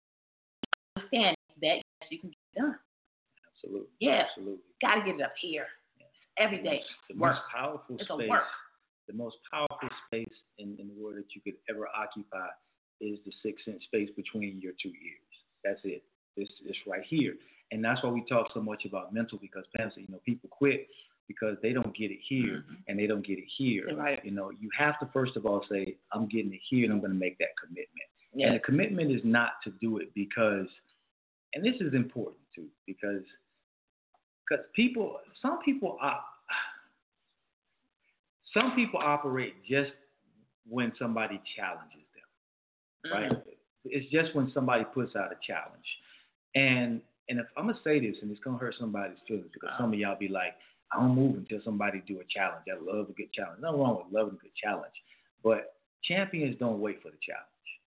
understand that you can get done. Absolutely. Yeah. Absolutely. Got to get it up here. Every day. The work. most powerful it's space. A work. The most powerful space in, in the world that you could ever occupy is the six inch space between your two ears. That's it. It's, it's right here. And that's why we talk so much about mental, because parents, you know, people quit because they don't get it here mm-hmm. and they don't get it here. Right. You know, you have to first of all say, I'm getting it here and I'm going to make that commitment. Yeah. And the commitment is not to do it because, and this is important too, because because people, some people are, some people operate just when somebody challenges them, right? Mm-hmm. It's just when somebody puts out a challenge. And and if I'm gonna say this, and it's gonna hurt somebody's feelings, because some of y'all be like, I don't move until somebody do a challenge. I love a good challenge. Nothing wrong with loving a good challenge, but champions don't wait for the challenge.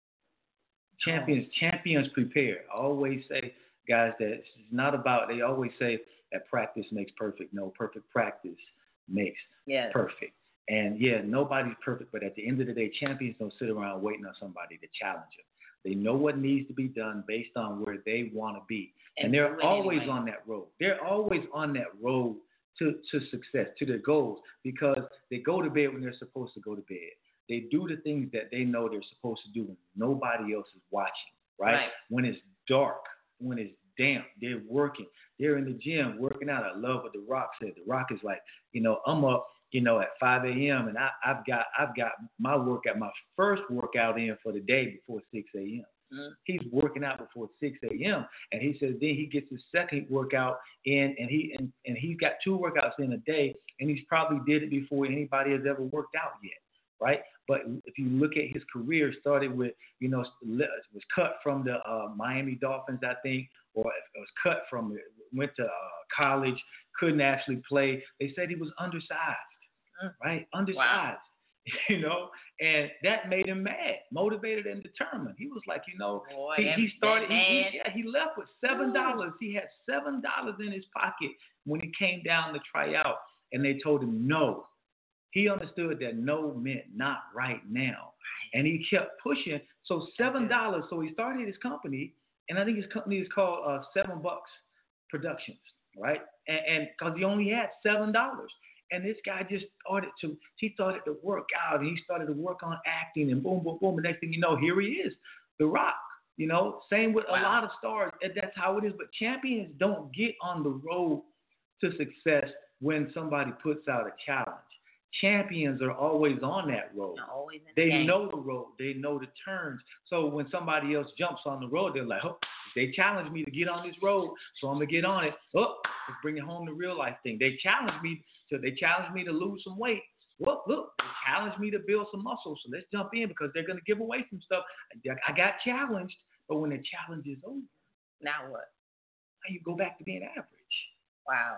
Champions, oh. champions prepare. I always say, guys, that it's not about. They always say that practice makes perfect. No, perfect practice makes yes. perfect. And yeah, nobody's perfect, but at the end of the day, champions don't sit around waiting on somebody to challenge them. They know what needs to be done based on where they want to be, and, and they're always anyway. on that road. They're always on that road to to success, to their goals, because they go to bed when they're supposed to go to bed. They do the things that they know they're supposed to do when nobody else is watching, right? right? When it's dark, when it's damp, they're working. They're in the gym working out. I love what The Rock said. The Rock is like, you know, I'm up, you know, at five a.m. and I, I've got I've got my workout, my first workout in for the day before six a.m. Mm-hmm. He's working out before six a.m. and he says then he gets his second workout in, and he and, and he's got two workouts in a day, and he's probably did it before anybody has ever worked out yet, right? But if you look at his career, started with, you know, was cut from the uh, Miami Dolphins, I think, or it was cut from, went to uh, college, couldn't actually play. They said he was undersized, right? Undersized, wow. you know, and that made him mad, motivated, and determined. He was like, you know, Boy, he, he started, he, he, yeah, he left with seven dollars. He had seven dollars in his pocket when he came down to try out, and they told him no. He understood that no meant not right now. And he kept pushing. So seven dollars. So he started his company, and I think his company is called uh, Seven Bucks Productions, right? And because he only had seven dollars. And this guy just started to, he started to work out, and he started to work on acting, and boom, boom, boom. And next thing you know, here he is, The Rock. You know, same with wow. a lot of stars. That's how it is. But champions don't get on the road to success when somebody puts out a challenge. Champions are always on that road. Always in they the game. know the road. They know the turns. So when somebody else jumps on the road, they're like, oh, they challenge me to get on this road, so I'm going to get on it. Oh, let's bring it home to real life thing. They challenge me to they challenge me to lose some weight. Well, look, they challenge me to build some muscle, so let's jump in because they're going to give away some stuff. I got challenged, but when the challenge is over, now what? Now you go back to being average. Wow.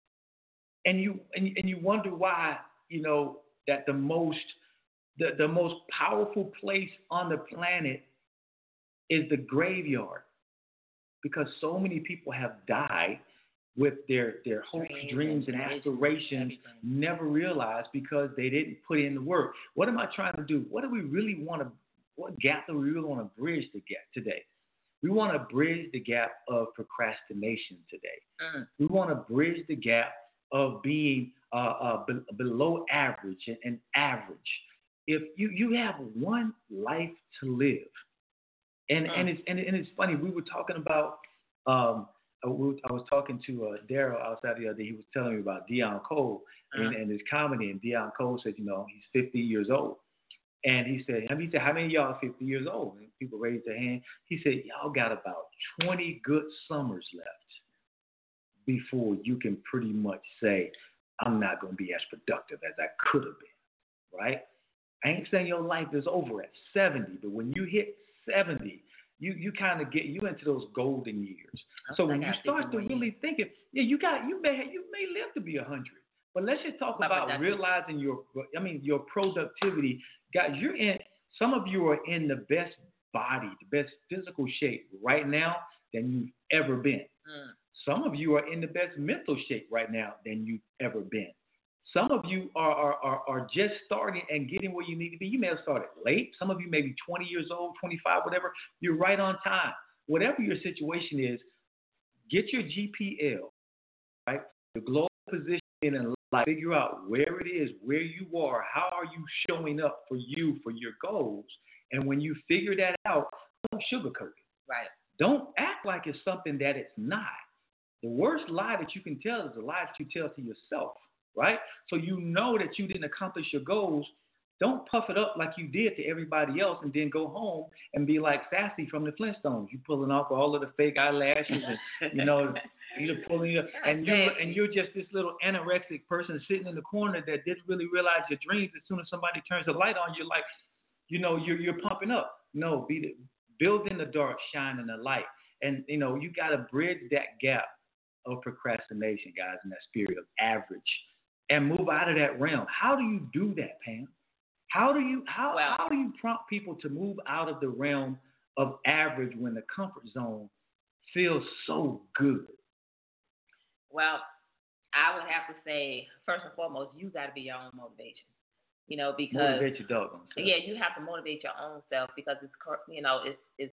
And you and, and you wonder why, you know, that the most the, the most powerful place on the planet is the graveyard, because so many people have died with their, their hopes, dreams, dreams and aspirations, never realized because they didn't put in the work. What am I trying to do? What do we really want to, what gap do we really want to bridge the gap today? We want to bridge the gap of procrastination today. Mm. We want to bridge the gap of being uh, uh, be- below average and, and average. If you, you have one life to live, and mm. and it's and, and it's funny. We were talking about. Um, I was talking to uh, Daryl outside the other day. He was telling me about Deon Cole mm. and, and his comedy. And Deon Cole said, you know, he's fifty years old. And he said, he said, how many of y'all are fifty years old? And people raised their hand. He said, y'all got about twenty good summers left before you can pretty much say, I'm not going to be as productive as I could have been, right? I ain't saying your life is over at seventy, but when you hit seventy, you you kind of get you into those golden years. So when you start to really thinking, yeah, you got you may you may live to be a hundred, but let's just talk about realizing your I mean your productivity. Guys, you're in. Some of you are in the best body, the best physical shape right now than you've ever been. Mm. Some of you are in the best mental shape right now than you've ever been. Some of you are, are, are, are just starting and getting where you need to be. You may have started late. Some of you may be twenty years old, twenty-five, whatever. You're right on time. Whatever your situation is, get your G P L, right? The global position in life. Figure out where it is, where you are, how are you showing up for you, for your goals. And when you figure that out, don't sugarcoat it. Right. Don't act like it's something that it's not. The worst lie that you can tell is the lie that you tell to yourself. Right? So you know that you didn't accomplish your goals. Don't puff it up like you did to everybody else and then go home and be like Sassy from the Flintstones. You pulling off all of the fake eyelashes and, you know, you're pulling your, and you're, and you're just this little anorexic person sitting in the corner that didn't really realize your dreams. As soon as somebody turns the light on, you're like, you know, you're, you're pumping up. No, be the, build in the dark, shine in the light. And, you know, you got to bridge that gap of procrastination, guys, in that spirit of average and move out of that realm. How do you do that, Pam? How do you how well, how do you prompt people to move out of the realm of average when the comfort zone feels so good? Well, I would have to say, first and foremost, you got to be your own motivation. You know, because motivate your dog. Yeah, you have to motivate your own self because it's, you know, it's it's.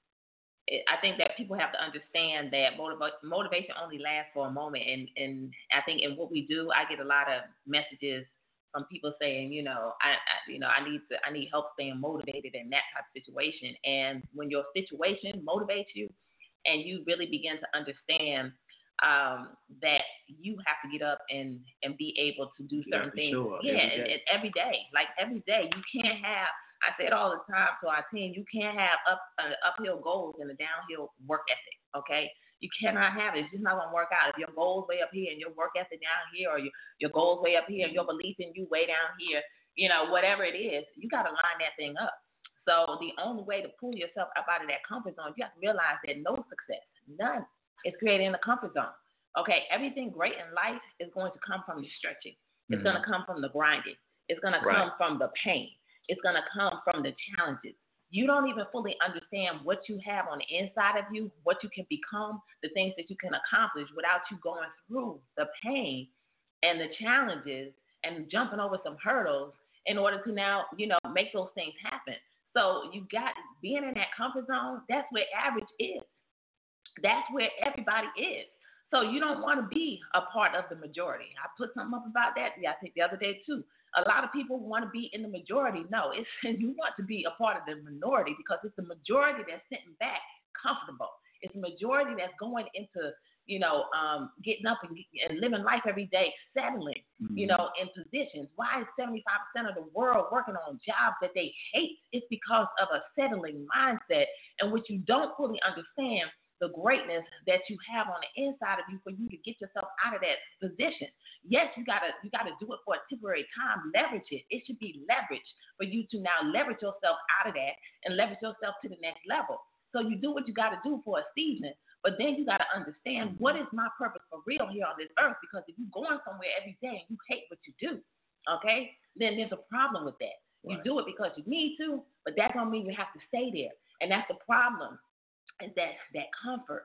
It, I think that people have to understand that motiva- motivation only lasts for a moment, and and I think in what we do, I get a lot of messages from people saying, you know, I, I you know, I need to I need help staying motivated in that type of situation. And when your situation motivates you, and you really begin to understand um, that you have to get up and, and be able to do certain things. Yeah, every and, and every day, like every day, you can't have. I say it all the time to our team. You can't have up uh, uphill goals and a downhill work ethic. Okay, you cannot have it. It's just not gonna work out. If your goals way up here and your work ethic down here, or your your goals way up here and your belief in you way down here, you know, whatever it is, you got to line that thing up. So the only way to pull yourself up out of that comfort zone, you have to realize that no success, none, is created in the comfort zone. Okay, everything great in life is going to come from the stretching. It's mm-hmm. going to come from the grinding. It's going to come right. from the pain. It's going to come from the challenges. You don't even fully understand what you have on the inside of you, what you can become, the things that you can accomplish without you going through the pain and the challenges and jumping over some hurdles in order to now, you know, make those things happen. So you got being in that comfort zone, that's where average is. That's where everybody is. So you don't want to be a part of the majority. I put something up about that, yeah, I think the other day too. A lot of people want to be in the majority. No, it's you want to be a part of the minority because it's the majority that's sitting back comfortable. It's the majority that's going into, you know, um, getting up and, and living life every day, settling, mm-hmm. you know, in positions. Why is seventy-five percent of the world working on jobs that they hate? It's because of a settling mindset in which you don't fully understand the greatness that you have on the inside of you for you to get yourself out of that position. Yes, you gotta you gotta do it for a temporary time. Leverage it. It should be leverage for you to now leverage yourself out of that and leverage yourself to the next level. So you do what you gotta do for a season, but then you gotta understand what is my purpose for real here on this earth. Because if you're going somewhere every day and you hate what you do, okay, then there's a problem with that. Right. You do it because you need to, but that don't mean you have to stay there. And that's the problem. Is that that comfort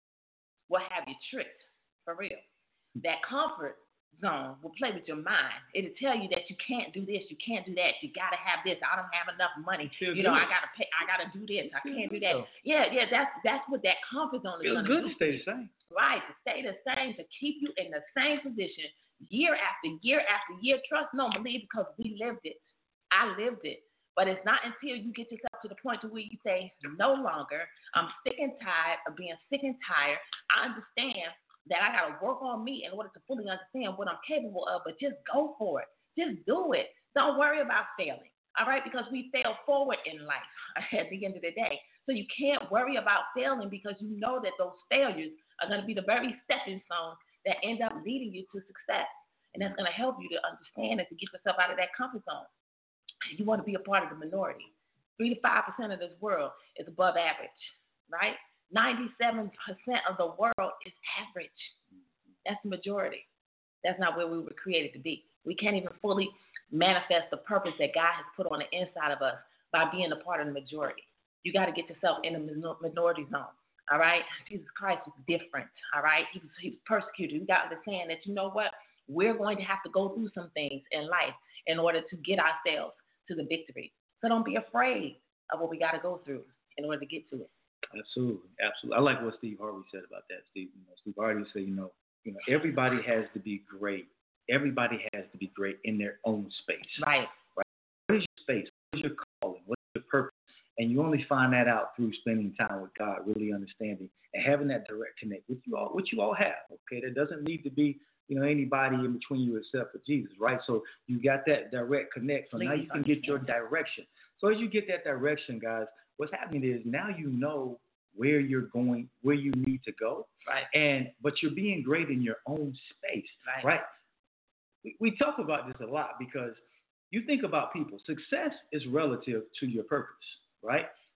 will have you tricked, for real. That comfort zone will play with your mind. It'll tell you that you can't do this, you can't do that, you gotta have this. I don't have enough money. Feel you know, good. I gotta pay. I gotta do this. I can't do that. Though. Yeah, yeah. That's that's what that comfort zone is gonna do. Feel good to stay the same. Right, to stay the same, to keep you in the same position year after year after year. Trust, no, believe, because we lived it. I lived it. But it's not until you get yourself to the point to where you say, no longer, I'm sick and tired of being sick and tired. I understand that I got to work on me in order to fully understand what I'm capable of, but just go for it. Just do it. Don't worry about failing, all right? Because we fail forward in life at the end of the day. So you can't worry about failing because you know that those failures are going to be the very stepping stones that end up leading you to success. And that's going to help you to understand and to get yourself out of that comfort zone. You want to be a part of the minority. Three to five percent of this world is above average, right? Ninety-seven percent of the world is average. That's the majority. That's not where we were created to be. We can't even fully manifest the purpose that God has put on the inside of us by being a part of the majority. You got to get yourself in the minority zone. All right? Jesus Christ was different. All right? He was, he was persecuted. You got to understand that, you know what? We're going to have to go through some things in life in order to get ourselves to the victory. So don't be afraid of what we got to go through in order to get to it. Absolutely, absolutely. I like what Steve Harvey said about that. Steve, you know, Steve Harvey said, you know, you know, everybody has to be great. Everybody has to be great in their own space. Right. Right. What is your space? What is your calling? What is your purpose? And you only find that out through spending time with God, really understanding and having that direct connect with you all, what you all have. Okay, there doesn't need to be, you know, anybody in between you except for Jesus, right? So you got that direct connect. So Please now you can get your direction. So as you get that direction, guys, what's happening is now you know where you're going, where you need to go. Right. And but you're being great in your own space. Right. Right. We, we talk about this a lot because you think about people. Success is relative to your purpose, right?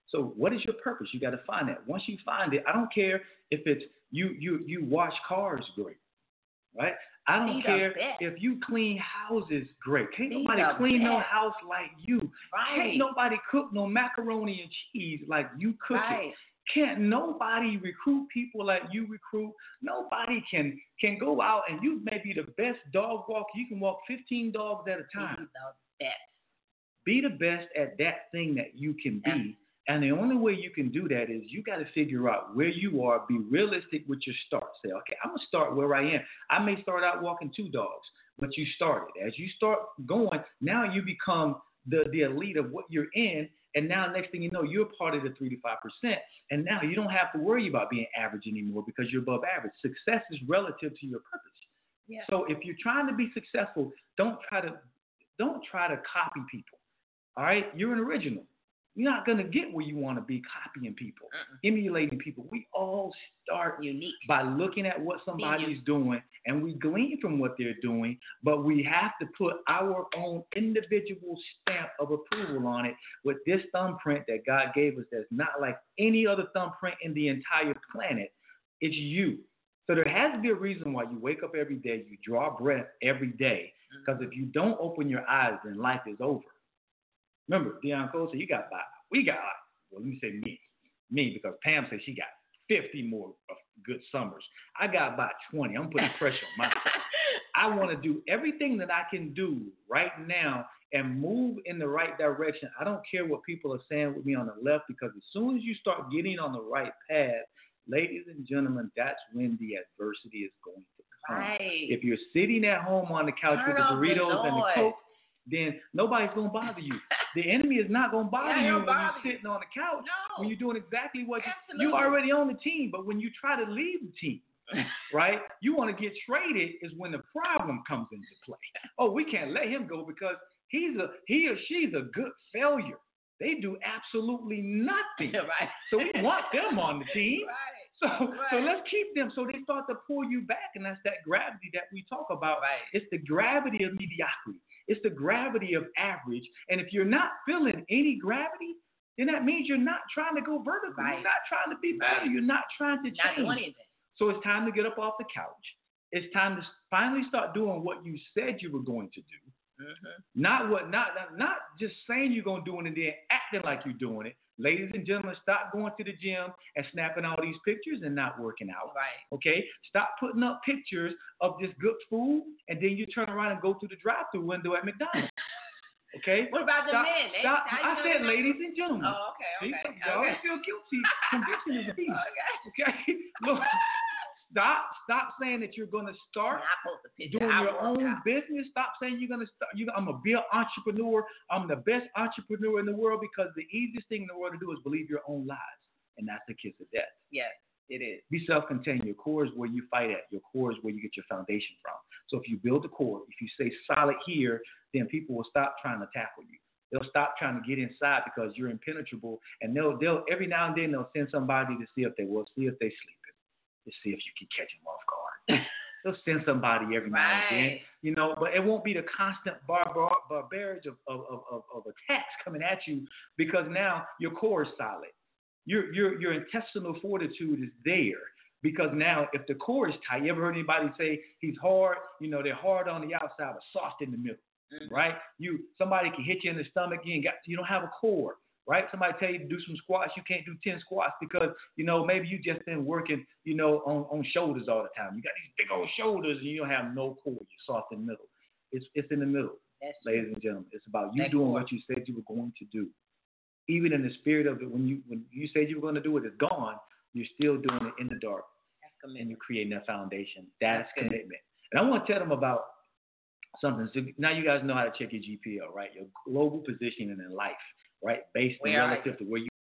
So what is your purpose? You got to find that. Once you find it, I don't care if it's you you you wash cars great, right? I don't Be care the best. if you clean houses great. Can't Be nobody the clean no best. house like you. Right. Can't nobody cook no macaroni and cheese like you cook Right. it. Can't nobody recruit people like you recruit. Nobody can can go out and you may be the best dog walker. You can walk fifteen dogs at a Be time. the best. Be the best at that thing that you can be. Yeah. And the only way you can do that is you got to figure out where you are, be realistic with your start. Say, okay, I'm going to start where I am. I may start out walking two dogs, but you started. As you start going, now you become the, the elite of what you're in. And now next thing you know, you're part of the three to five percent. And now you don't have to worry about being average anymore because you're above average. Success is relative to your purpose. Yeah. So if you're trying to be successful, don't try to don't try to copy people. All right? You're an original. You're not going to get where you want to be copying people, Uh-uh. emulating people. We all start Unique. by looking at what somebody's Being doing, and we glean from what they're doing, but we have to put our own individual stamp of approval on it with this thumbprint that God gave us that's not like any other thumbprint in the entire planet. It's you. So there has to be a reason why you wake up every day, you draw breath every day, because if you don't open your eyes, then life is over. Remember, Deion Cole said, you got by. We got, well, let me say me. Me, because Pam said she got fifty more of good summers. I got about twenty. I'm putting pressure on myself. I want to do everything that I can do right now and move in the right direction. I don't care what people are saying with me on the left, because as soon as you start getting on the right path, ladies and gentlemen, that's when the adversity is going to come. Right. If you're sitting at home on the couch Turn with the off the burritos and the noise. Coke, then nobody's going to bother you. The enemy is not going to bother Yeah, you he'll when bother you're sitting on the couch, No. when you're doing exactly what you, Absolutely. you're already on the team. But when you try to leave the team, right, you want to get traded is when the problem comes into play. Oh, we can't let him go because he's a he or she's a good failure. They do absolutely nothing. Right. So we want them on the team. Right. So, Right. so let's keep them. So they start to pull you back, and that's that gravity that we talk about. Right. It's the gravity of mediocrity. It's the gravity of average. And if you're not feeling any gravity, then that means you're not trying to go vertical. Right. You're not trying to be better. Right. You're not trying to Not doing change. anything. So it's time to get up off the couch. It's time to finally start doing what you said you were going to do. Mm-hmm. Not what, not, not not just saying you're gonna do it and then acting like you're doing it. Ladies and gentlemen, stop going to the gym and snapping all these pictures and not working out. Right. Okay? Stop putting up pictures of this good food and then you turn around and go to the drive-through window at McDonald's. Okay? What about the Stop, men? They, stop. how you I know said, they- ladies and gentlemen. Oh, okay, See, okay. y'all okay. feel guilty. Conviction is a beast. Okay. Okay? Look, stop. Stop saying that you're gonna start I post a picture. doing I your work own out. business. Stop saying you're gonna start. You, I'm gonna be an entrepreneur. I'm the best entrepreneur in the world, because the easiest thing in the world to do is believe your own lies, and that's the kiss of death. Yes, it is. Be self-contained. Your core is where you fight at. Your core is where you get your foundation from. So if you build a core, if you stay solid here, then people will stop trying to tackle you. They'll stop trying to get inside because you're impenetrable, and they'll they'll every now and then they'll send somebody to see if they will see if they sleeping, to see if you can catch them off guard. They'll send somebody every now and then, Right. you know, but it won't be the constant barbar barbarage of, of, of, of, of attacks coming at you, because now your core is solid. Your your your intestinal fortitude is there, because now if the core is tight, you ever heard anybody say he's hard? You know, they're hard on the outside but soft in the middle. Mm-hmm. Right? You somebody can hit you in the stomach, you ain't got you don't have a core, right? Somebody tell you to do some squats, you can't do ten squats because, you know, maybe you just been working, you know, on, on shoulders all the time. You got these big old shoulders and you don't have no core. You're soft in the middle. It's it's in the middle, That's ladies and gentlemen. It's about you That doing core. what you said you were going to do. Even in the spirit of it, when you when you said you were going to do it, it's gone. You're still doing it in the dark, That's and commitment. you're creating that foundation. That's, That's good. commitment. And I want to tell them about something. So now you guys know how to check your G P L, right? Your global positioning in life, right? Based Where and are relative to where you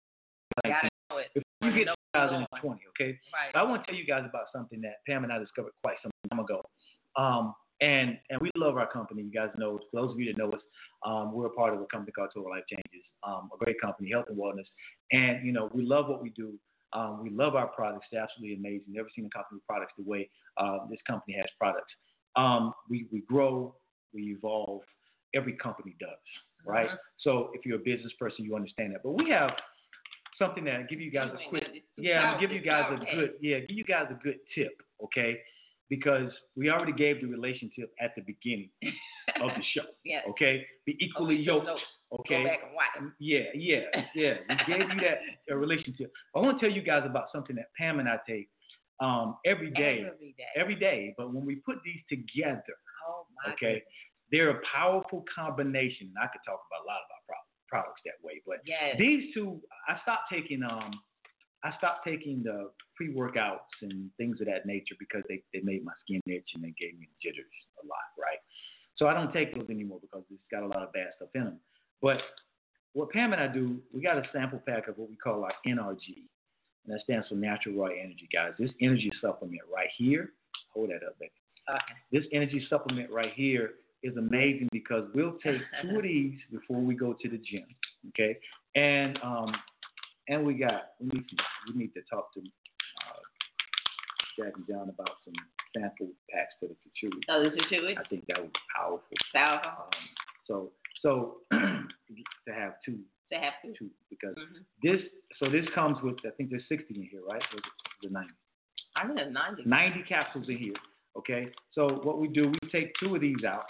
Gotta know it. before you get Know to what's going twenty twenty, okay? Right. So I want to tell you guys about something that Pam and I discovered quite some time ago. Um, and and we love our company. You guys know, for those of you that know us, um, we're a part of a company called Total Life Changes, um, a great company, health and wellness. And, you know, we love what we do. Um, we love our products. They're absolutely amazing. Never seen a company with products the way uh, this company has products. Um, we, we grow, we evolve. Every company does, right? Mhm. So if you're a business person, you understand that. But we have something that give you guys You a ain't quick. gonna do two Yeah, I'm hours, gonna give you two guys hours, a hey. good. Yeah, give you guys a good tip, okay? Because we already gave the relationship at the beginning of the show. Yeah. Okay, be equally Okay, yoked. notes. Okay. Go back and watch. Yeah, yeah, yeah. We gave you that a relationship. I want to tell you guys about something that Pam and I take um, every day. Every day. Every day. But when we put these together, Oh my okay, goodness. they're a powerful combination. And I could talk about a lot of our pro- products that way, but Yes. these two, I stopped taking. Um, I stopped taking the pre-workouts and things of that nature because they, they made my skin itch and they gave me jitters a lot, right? So I don't take those anymore because it's got a lot of bad stuff in them. But what Pam and I do, we got a sample pack of what we call our N R G, and that stands for Natural Raw Energy, guys. This energy supplement right here, hold that up, baby. Okay. This energy supplement right here is amazing because we'll take two of these before we go to the gym, okay? And um, and we got we need to, we need to talk to uh, Jack and John about some sample packs for the Chewy. Oh, this is Chewy? I think that would be powerful. Powerful. Um, so so to have two. To have two. Two because Mm-hmm. this so this comes with I think there's sixty in here, right? Or is it ninety? I think there's ninety. ninety capsules in here. Okay. So what we do, we take two of these out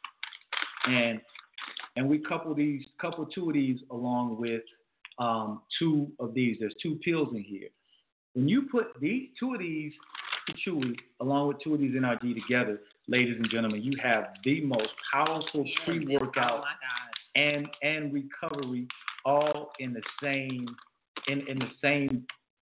and and we couple these couple two of these along with um, two of these. There's two pills in here. When you put these two of these Chewy along with two of these N R G together, ladies and gentlemen, you have the most powerful Yeah, pre-workout oh my God. and and recovery all in the same in, in the same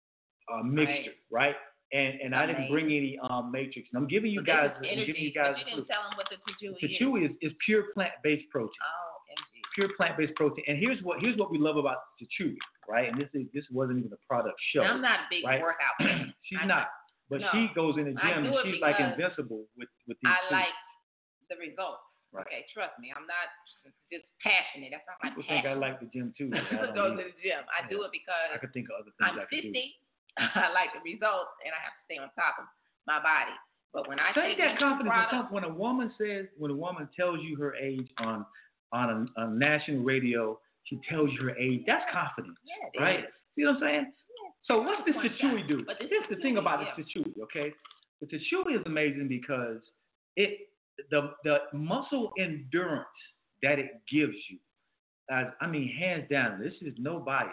uh, mixture, right? And and I didn't bring any um, matrix. And I'm giving you But guys this is I'm energy, giving you guys but you didn't tell them what the Chewy the is. Chewy is, is pure plant-based protein. Oh, M G. Pure plant-based protein. And here's what here's what we love about the Chewy, right? And this is this wasn't even a product show. Now, I'm not a big right? workout fan. She's I- not. But no. she goes in the I gym and do it she's like because invincible with, with these I two. like the results. Right. Okay, trust me. I'm not just passionate. That's not my People think I passion. like the gym too. but I to don't go to either. the gym. I do it because I could think of other things I'm I could do. fifty. I like the results, and I have to stay on top of my body. But when I Take take that these confidence in products, something. When a woman says, when a woman tells you her age on on a, on national radio, she tells you her age. That's confidence, yeah, it right? is. See what I'm saying? So what's this Point Chewy do? But this Here's the thing Chewy, about yeah. this Chewy, okay? The Chewy is amazing because it the the muscle endurance that it gives you. As, I mean, hands down, this is no bias.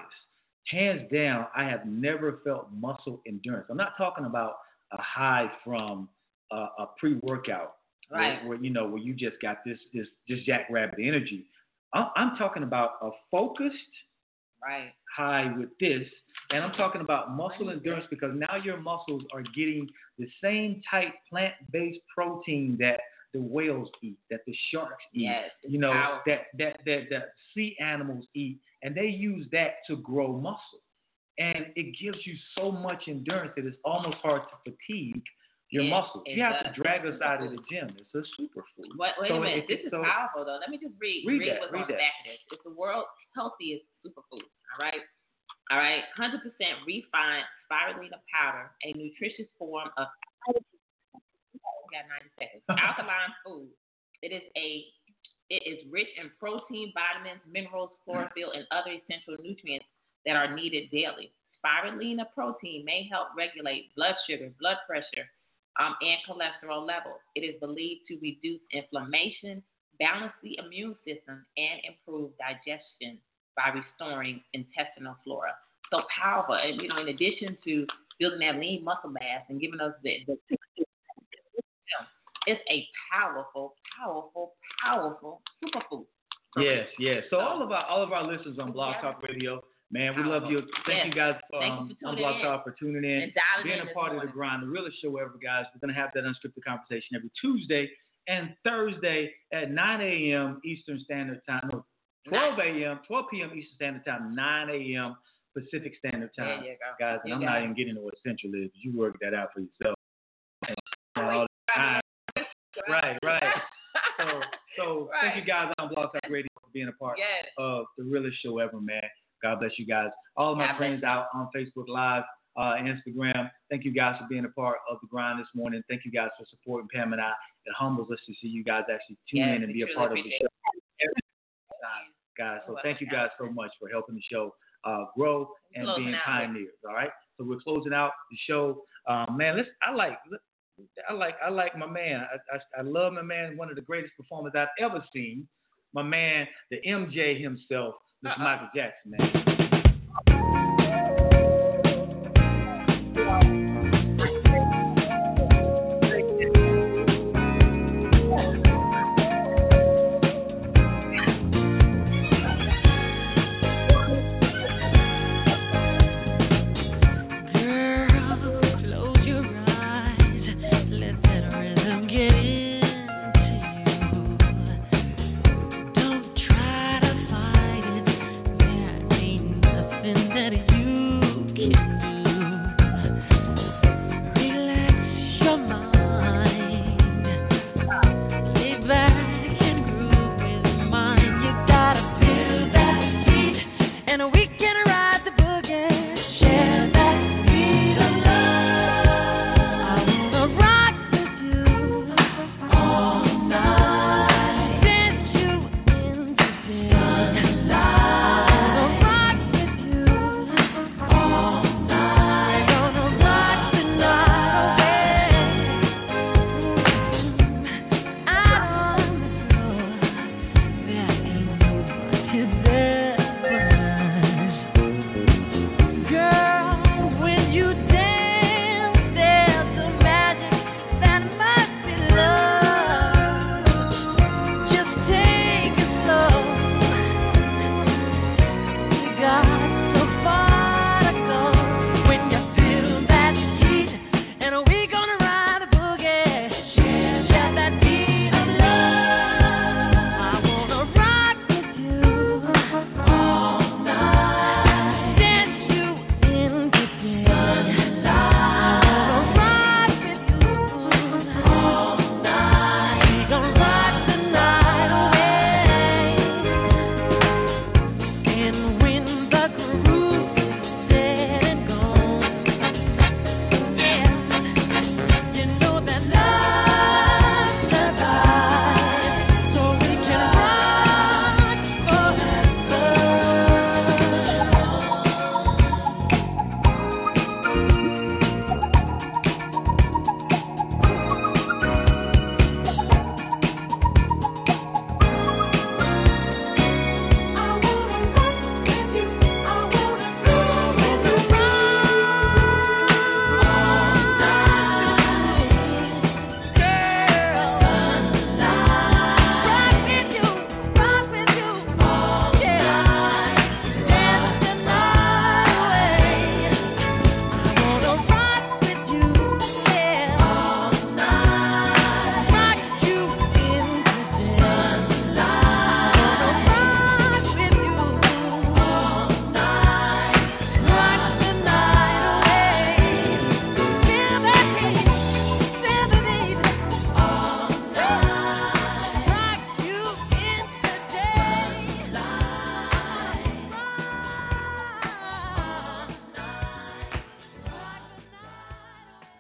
Hands down, I have never felt muscle endurance. I'm not talking about a high from a, a pre-workout, Right. where, where you know where you just got this this this jackrabbit energy. I'm, I'm talking about a focused Right. high with this, and I'm talking about muscle endurance because now your muscles are getting the same type plant-based protein that the whales eat, that the sharks eat, Yes, it's you know, powerful. that, that that that sea animals eat, and they use that to grow muscle, and it gives you so much endurance that it's almost hard to fatigue your Yes, muscles. it You have does. to drag us out of the gym. It's a superfood. Wait, wait So a minute. it- This is so- powerful, though. Let me just read, Read read, that, what's read on the that. back of this. It's the world's healthiest superfood. All right. All right. one hundred percent refined spirulina powder, a nutritious form of we got ninety seconds. Alkaline food. It is a it is rich in protein, vitamins, minerals, chlorophyll, and other essential nutrients that are needed daily. Spirulina protein may help regulate blood sugar, blood pressure, um, and cholesterol levels. It is believed to reduce inflammation, balance the immune system, and improve digestion by restoring intestinal flora. So powerful. And, you know, in addition to building that lean muscle mass and giving us the, the it's a powerful, powerful, powerful superfood. Yes, yes. So all of our all of our listeners on Blog Talk Radio, man, we love you. Thank Yes. you guys for, Thank you um, for on tuning Blog in. Talk for tuning in, And dialing being in a this part of the morning. grind, the realest show ever, guys. We're gonna have that unscripted conversation every Tuesday and Thursday at nine a.m. Eastern Standard Time. No, twelve a.m. twelve p.m. Eastern Standard Time, nine a.m. Pacific Standard Time, There you go. guys. And You I'm got not it. even getting to what Central is. You work that out for yourself. And, and all the time. Right, right. So, so Right. thank you guys on Blog Talk Radio for being a part Yes. of the realest show ever, man. God bless you guys. All of my God bless friends out on Facebook Live uh, and Instagram, thank you guys for being a part of the grind this morning. Thank you guys for supporting Pam and I. It humbles us to see you guys actually tune Yes, in and we be a truly part of the appreciate show. it. Every time, guys. So Well, thank you guys so much for helping the show uh, grow and Closing being out. pioneers. All right. So we're closing out the show. Um, man, let's. I like. I like. I like my man. I, I, I love my man. One of the greatest performers I've ever seen. My man, the M J himself, Mister Uh-uh. Michael Jackson, man.